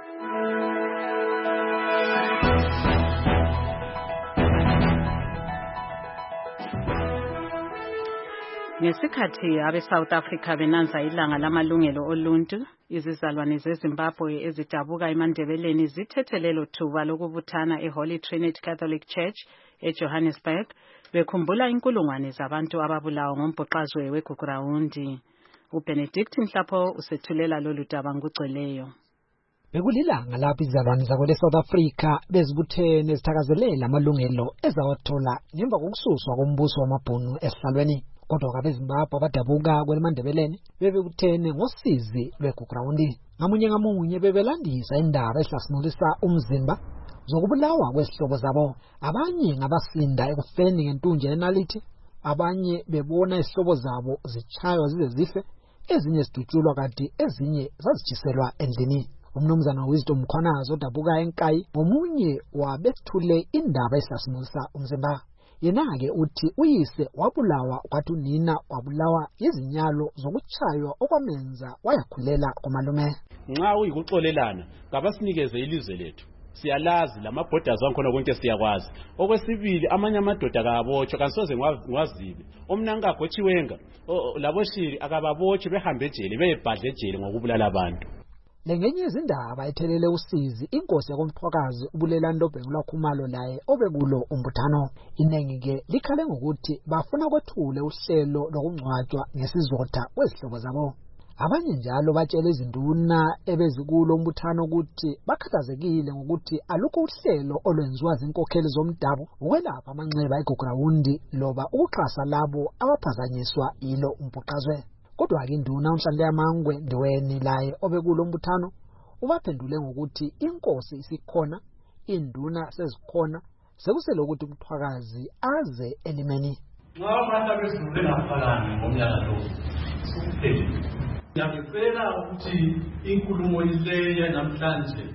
Speaker 2: Ngesikhathi abe South Africa benanza ilanga lamalungelo oluntu, izizalwane zeZimbabwe ezidabuka eMandebeleni zithethelelo thuba lokubuthana eHoly Trinity Catholic Church eJohannesburg bekhumbula inkulungwane zabantu ababulawa ngombhoqazwe weGugurawundi. uBenedict Nhlapho usethulela lolu daba ngugcweleyo.
Speaker 6: Bekulilanga lapho izizalwane zakwele South Africa bezibuthene ezithakazelela amalungelo ezawathola ngemva kokususwa kombuso wamabhunu esihlalweni. Kodwa kabeZimbabwe abadabuka kweleMandebeleni bebebuthene ngosizi lweGugurawundi. Ngamunye ngamunye bebelandisa indaba ehlasimulisa umzimba zokubulawa kwesihlobo zabo. Abanye ngabasinda ekufeni ngentunje yenalithi, abanye bebona isihlobo zabo zichaywa zize zife, ezinye zidutshulwa kanti ezinye zazitshiselwa endlini. Umnumzana Wisdom Mkhwanazi odabuka eNkayi ngomunye wabethule indaba ehlasimulisa umzimba. Yena-ke uthi uyise wabulawa kwathi unina wabulawa izinyalo zokuchaywa okwamenza wayakhulela kumalume.
Speaker 7: Nxa uyikuxolelana ngabasinikeze ilizwe lethu. Siyalazi lamabhoders wankhona konke siyakwazi. Okwesibili amanye amadoda akabotshwa kansoze ngwazibe. Omnanga agotshiwenga laboshiri akababotshwe behambe ejele beyebhadle ejele ngokubulala abantu.
Speaker 6: Lengenye izindaba ethelele usizi inkosi yakomthwakazi ubulelani lobhengula khumalo laye obekulo umbuthano. Inengi ke likhale ngokuthi bafuna kwethule uhlelo lokungcwatshwa ngesizotha kwezihlobo zabo. Abanye njalo batshela izinduna ebezikulo umbuthano ukuthi bakhathazekile ngokuthi alukho uhlelo olwenziwa zinkokheli zomdabu ukwelapha amanxeba eGugurawundi loba ukuxhasa labo abaphazanyiswa yilo umbhuqazwe. Kodwa ke induna uNhlanhla Mangwe ndiweni laye obekulo umbuthano ubaphendule ngokuthi inkosi isikhona, induna sezikhona, sekusele ukuthi umthwakazi aze elimeni.
Speaker 10: Nxa abantu abezulu bengaphakami ngomnyaka lo sikuphele. Ngiyacela ukuthi inkulumo ile namhlanje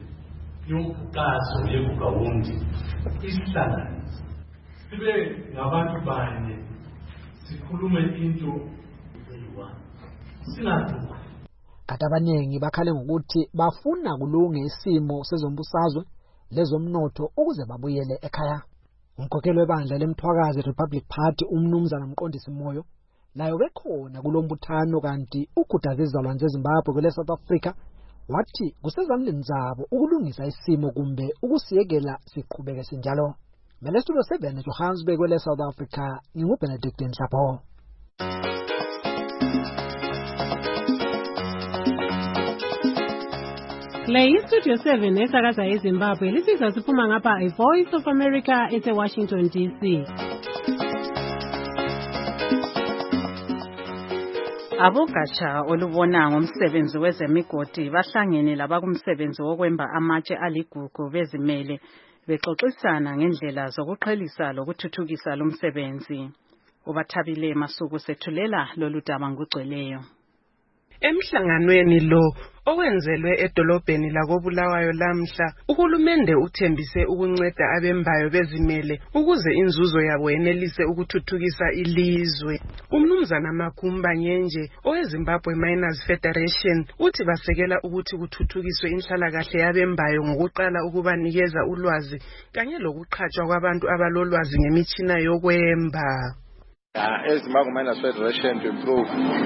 Speaker 10: yombhuqazo yeGugurawundi isihlanganise. Sibe ngabantu banye sikhulume into
Speaker 6: Kati abanengi bakhale ngokuthi bafuna kulunge isimo sezombusazwe lezomnotho ukuze babuyele ekhaya. Umkhokheli webandla lemthwakazi Republic Party umnumzana Mqondisi Moyo layo bekhona kulombuthano kanti ukhuthaza izizalwane zeZimbabwe kwele South Africa wathi kusezandleni zabo ukulungisa isimo kumbe ukusiyekela siqhubeke sinjalo. Mele Studio seven Johannesburg kwele South Africa nginguBenedict Nhlapho.
Speaker 9: Le Studio seven esakaza eZimbabwe lisiza siphuma ngapha i Voice of America ese Washington D C.
Speaker 2: Abogatsha olubona ngomsebenzi wezemigodi bahlangene labakumsebenzi wokwemba amatshe aligugu bezimele bexoxisana ngendlela zokuqhelisa lokuthuthukisa lumsebenzi. Ubathabile Masuku sethulela lolu daba ngugcweleyo.
Speaker 12: Emhlanganweni lo owenzelwe edolobheni lakoBulawayo lamhla uhulumende uthembise ukunceda abembayo bezimele ukuze inzuzo yabo yenelise ukuthuthukisa ilizwe. Umnumzana Makumba Nyenje oweZimbabwe Miners Federation uthi basekela ukuthi kuthuthukiswe inhlalakahle yabembayo ngokuqala ukubanikeza ulwazi kanye lokuqhatshwa kwabantu abalolwazi ngemitshina yokwemba.
Speaker 13: Uh, as Zimbabwe Miners Federation to improve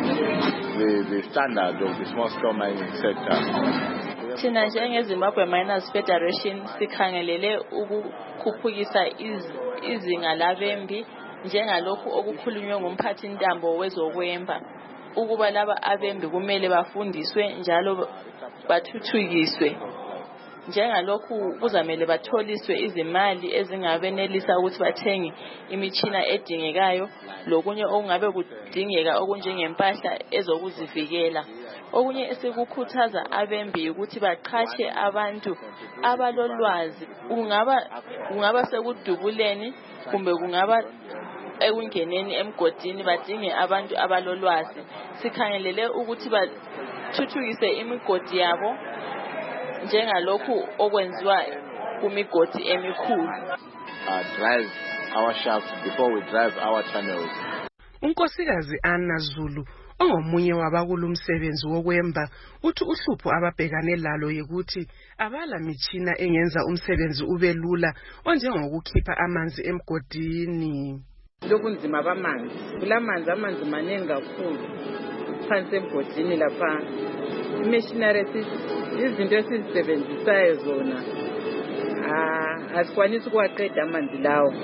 Speaker 13: the, the standard of the small scale mining sector.
Speaker 14: Thina njengeZimbabwe Miners Federation sikhangelele ukukhuphukisa izinga labembi njengalokhu okukhulunywe ngumphathi ntambo wezokwemba ukuba laba abembi kumele bafundiswe njalo bathuthukiswe. Njengalokhu kuzamele batholiswe izimali ezingabenelisa ukuthi bathenge imitshina edingekayo lokunye okungabe kudingeka okunjengempahla ezokuzivikela. Okunye esikukhuthaza abembi ukuthi baqhashe abantu abalolwazi kungaba kungaba sekudubuleni kumbe kungaba ekungeneni emgodini badinge abantu abalolwazi. Sikhangelele ukuthi bathuthukise imigodi yabo njengalokhu okwenziwa kumigodi emikhulu.
Speaker 13: Drive our shafts before we drive our tunnels.
Speaker 12: Unkosikazi Anna Zulu ongomunye wabakulumsebenzi wokwemba uthi uhlupho ababhekane lalo yikuthi abala mitshina engenza umsebenzi ube lula onjengokukhipha amanzi emgodini.
Speaker 25: Lokunzima bamanzi kulamanzi amanzi maningi kakhulu phansi emgodini lapha. Machinery izinto esizisebenzisayo zona ah asikwanisi ukuwaqeda amanzi lawo.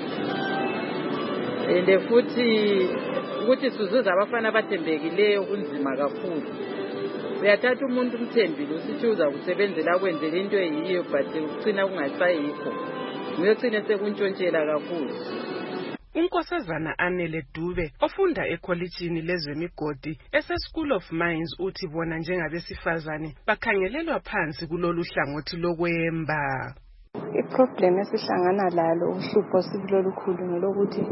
Speaker 25: Ende futhi ukuthi sizuza abafana abathembekileyo kunzima kakhulu. Uyathatha umuntu umthembile usithi uza kusebenzela kwenzela into eyiyo but ugcina kungasayikho. Ngiyocina sekuntshontshela kakhulu.
Speaker 12: Unkosazana Anele Dube ofunda ekholejini lezemigodi ese School of Mines uthi bona njengabesifazane bakhangelelwa phansi kulolu hlangothi lokwemba.
Speaker 26: Iproblem esihlangana lalo uhlupho sikulolukhulu ngelokuthi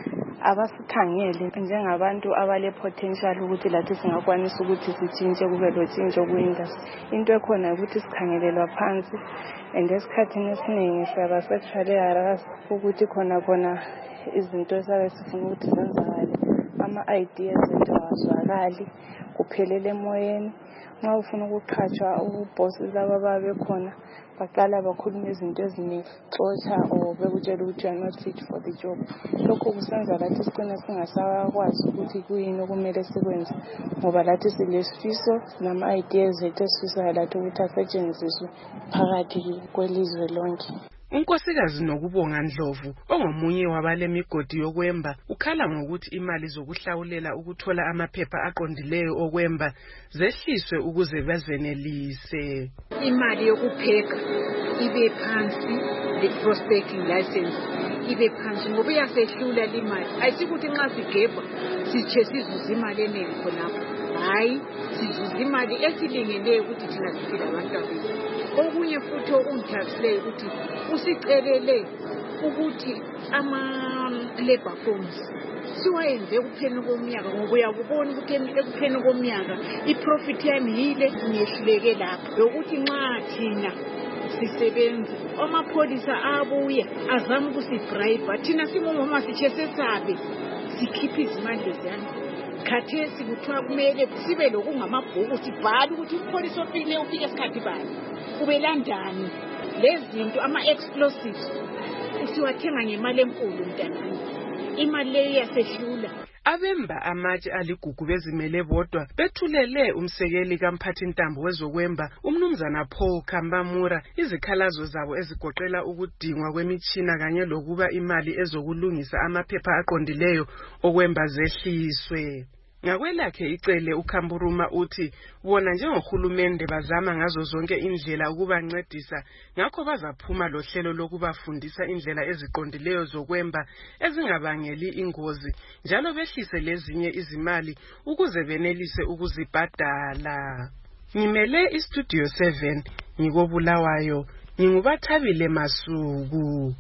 Speaker 26: abasikhangele njengabantu abale potential ukuthi lathi singakwanisa ukuthi sitshintshe kube lotshintsho ku-industry. Into ekhona ukuthi sikhangelelwa phansi and esikhathini esiningi siyaba sexually harassed ukuthi khona khona izinto esabe sifuna ukuthi zenzakale ama-ideas ethu awazwakali kuphelele emoyeni. Nxa ufuna ukuqhatshwa ubossi laba ababekhona baqala bakhuluma izinto ezinixotsha or bekutshela ukuthi you are not fit for the job. Lokho kusenza lathi sigcine singasakwazi ukuthi kuyini okumele sikwenze ngoba lathi silesifiso nama-ideas ethu esifisayo lathi ukuthi asetshenziswe phakathi kwelizwe lonke.
Speaker 12: Unkosikazi Nokubonga Ndlovu ongomunye wabalemigodi yokwemba ukhala ngokuthi imali zokuhlawulela ukuthola amaphepha aqondileyo okwemba zehliswe ukuze bazenelise.
Speaker 27: Imali yokupheka ibe phansi, the prospecting license ibe phansi ngoba iyasehlula le mali. Ayisikuthi nxa sigebha sithe sizuza imali eningi khonapho. Hayi, sizuza imali esilingeneyo ukuthi thina siphila abantwana. Okunye futhi okungithathile ukuthi usicelele ukuthi ama labor forms siwayenze kupheni komnyaka ngoba uyakubona ukuthi ekupheni komnyaka iprofit yami yile ngehluleke lapho ukuthi nxa thina sisebenza amapholisa abuye azama ukusibribe thina singomama sithe sesabe sikhiphe izimali leziyana. Khathesi kuthiwa kumele sibe lokungamabhuku sibhale ukuthi upholisa ofike ufike esikhathi bani ubelandani lezinto ama-explosives siwathenga ngemali enkulu mntanami, imali leyo iyasehlula.
Speaker 12: Abemba amatshe aligugu bezimele bodwa bethulele umsekeli kamphathintambo wezokwemba umnumzana Paul Kambamura izikhalazo zabo ezigoqela ukudingwa kwemitshina kanye lokuba imali ezokulungisa amaphepha aqondileyo okwemba zehliswe. Ngakwelakhe icele uKhamburuma uthi bona njengohulumende bazama ngazo zonke indlela ukubancedisa, ngakho bazaphuma lohlelo lokubafundisa indlela eziqondileyo zokwemba ezingabangeli ingozi njalo behlise lezinye izimali ukuze benelise ukuzibhadala. Ngimele iStudio seven ngikobulawayo, ngingubathabile Masuku.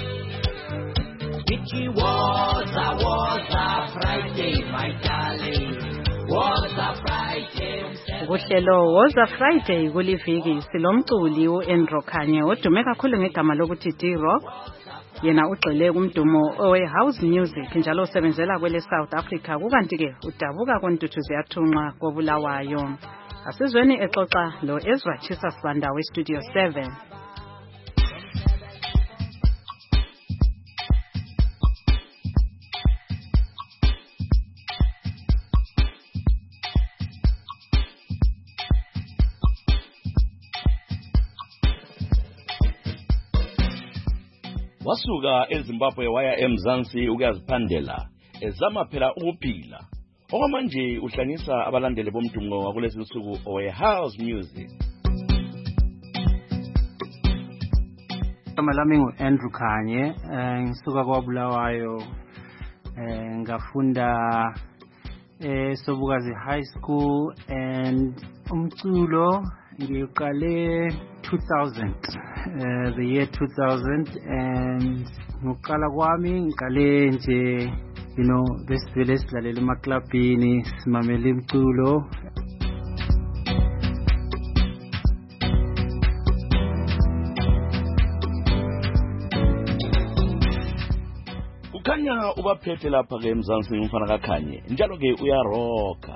Speaker 3: Vicky was a was a Friday, my darling. Was a Friday.
Speaker 2: Uhlelo was a Friday kuliviki silomculi uAndrew Khanye odume kakhulu ngegama lokuthi D-Rock. Yena ugxile kumdumo owe house music njalo usebenzela kwele South Africa, kukanti ke udabuka kontuthu ziyathunqa kobulawayo. Asizweni exoxa lo Ezra Chisa Sibanda we Studio seven.
Speaker 8: Wasuka eZimbabwe waya eMzansi ukuyaziphandela ezama phela ukuphila. Okwamanje uhlangisa abalandeli bomdumo wakulesi insuku owe house music.
Speaker 11: Igama lami ngu-Andrew Khanye, ngisuka kwaBulawayo, ngafunda eSobukazi High School and umculo ngiqale two thousand, uh, the year two thousand, and ngokuqala kwami ngiqale nje, you know, besivele silalela emaklabhini simamela imculo.
Speaker 8: Ukhanya ubaphethe lapha ke eMzansi umfana kaKhanye njalo ke uyaroka.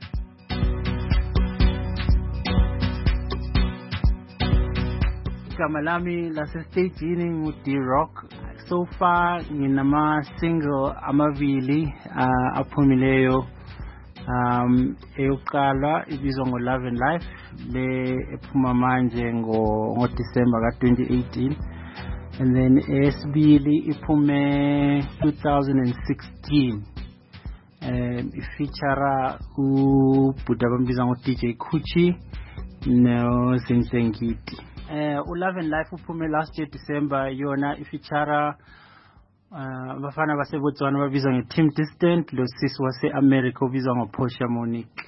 Speaker 11: Igama lami lasestagini ngu-D-Rock. So far nginama single amabili uh, aphumileyo. Um eyokuqala ibizwa ngo Love and Life, le ephuma manje ngo ngo December ka twenty eighteen, and then esibili iphume two thousand sixteen. Um ifeature ubhuda bambiza ngo D J Kuchi no Zinsengiti. Uh, Love and Life uphume last year December, yona ifeature uh, bafana baseBotswana babizwa nge-Team Distant, lo sisi wase-America ubizwa ngo-Portia Monique.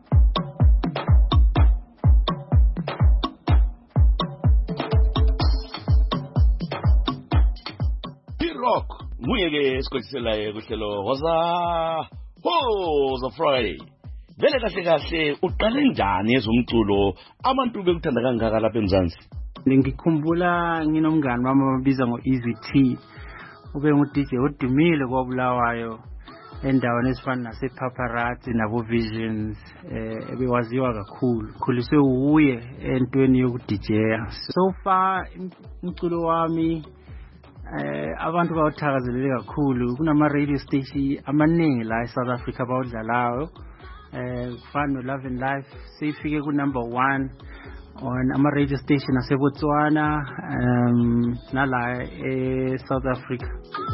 Speaker 8: D-Rock nguye ke esikholiselayo kuhlelo waza Hoza Friday. Vele kahle kahle uqale njani ezomculo abantu bekuthanda kangaka lapha eMzansi?
Speaker 11: Ngikhumbula nginomngani wami ababiza ngo-Easy T, ube ngu-D J odumile kwaBulawayo endaweni ezifana nasePaparazzi nabo Visions, eh ebewaziwa kakhulu, khuliswe uye entweni yoku-D J. So far umculo wami eh abantu bawuthakazelele kakhulu, kunama radio station amaningi la eSouth Africa bawudlalayo. Eh kufana Love and Life seyifike ku number one on ama radio station aseBotswana um nala e South Africa.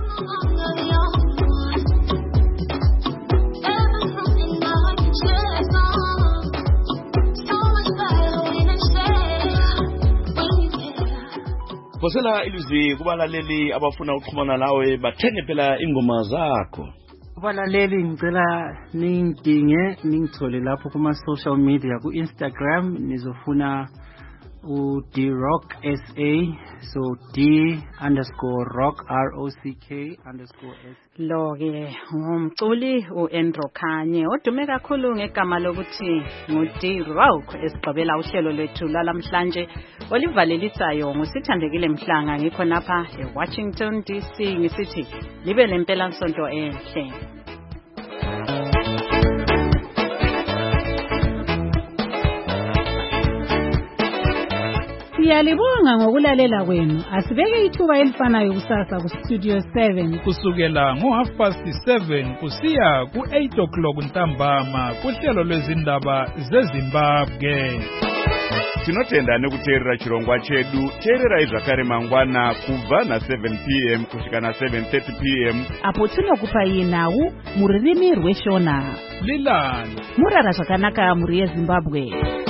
Speaker 8: Phosela ilizwi kubalaleli abafuna ukuxhumana nawe bathenge phela ingoma zakho.
Speaker 11: Kubalaleli ngicela ningidinge ningithole lapho kuma social media, ku Instagram nizofuna u D-Rock S A, so D underscore rock R O C K underscore S.
Speaker 2: Lo ke ngumculi uAndrew Khanye odume kakhulu ngegama lokuthi ngu-D-Rock, esigqibela uhlelo lwethu lalamhlanje olivalelisayo ngusithandekile Mhlanga, ngikho napha eWashington D C ngisithi libe lempela nsonto enhle.
Speaker 9: Siyalibonga ngokulalela kwenu. Asibeke ithuba elifanayo kusasa ku Studio seven
Speaker 1: kusukela ngo half past seven kusiya ku eight o'clock ntambama kuhlelo lwezindaba zeZimbabwe.
Speaker 16: Tinotenda nekuteerera chirongwa chedu. Teererai zvakare mangwana kubva na seven p m kusvika na seven thirty p m
Speaker 19: apo tinokupai nhau mururimi rweshona.
Speaker 1: Lilani
Speaker 19: murara zvakanaka muri yeZimbabwe.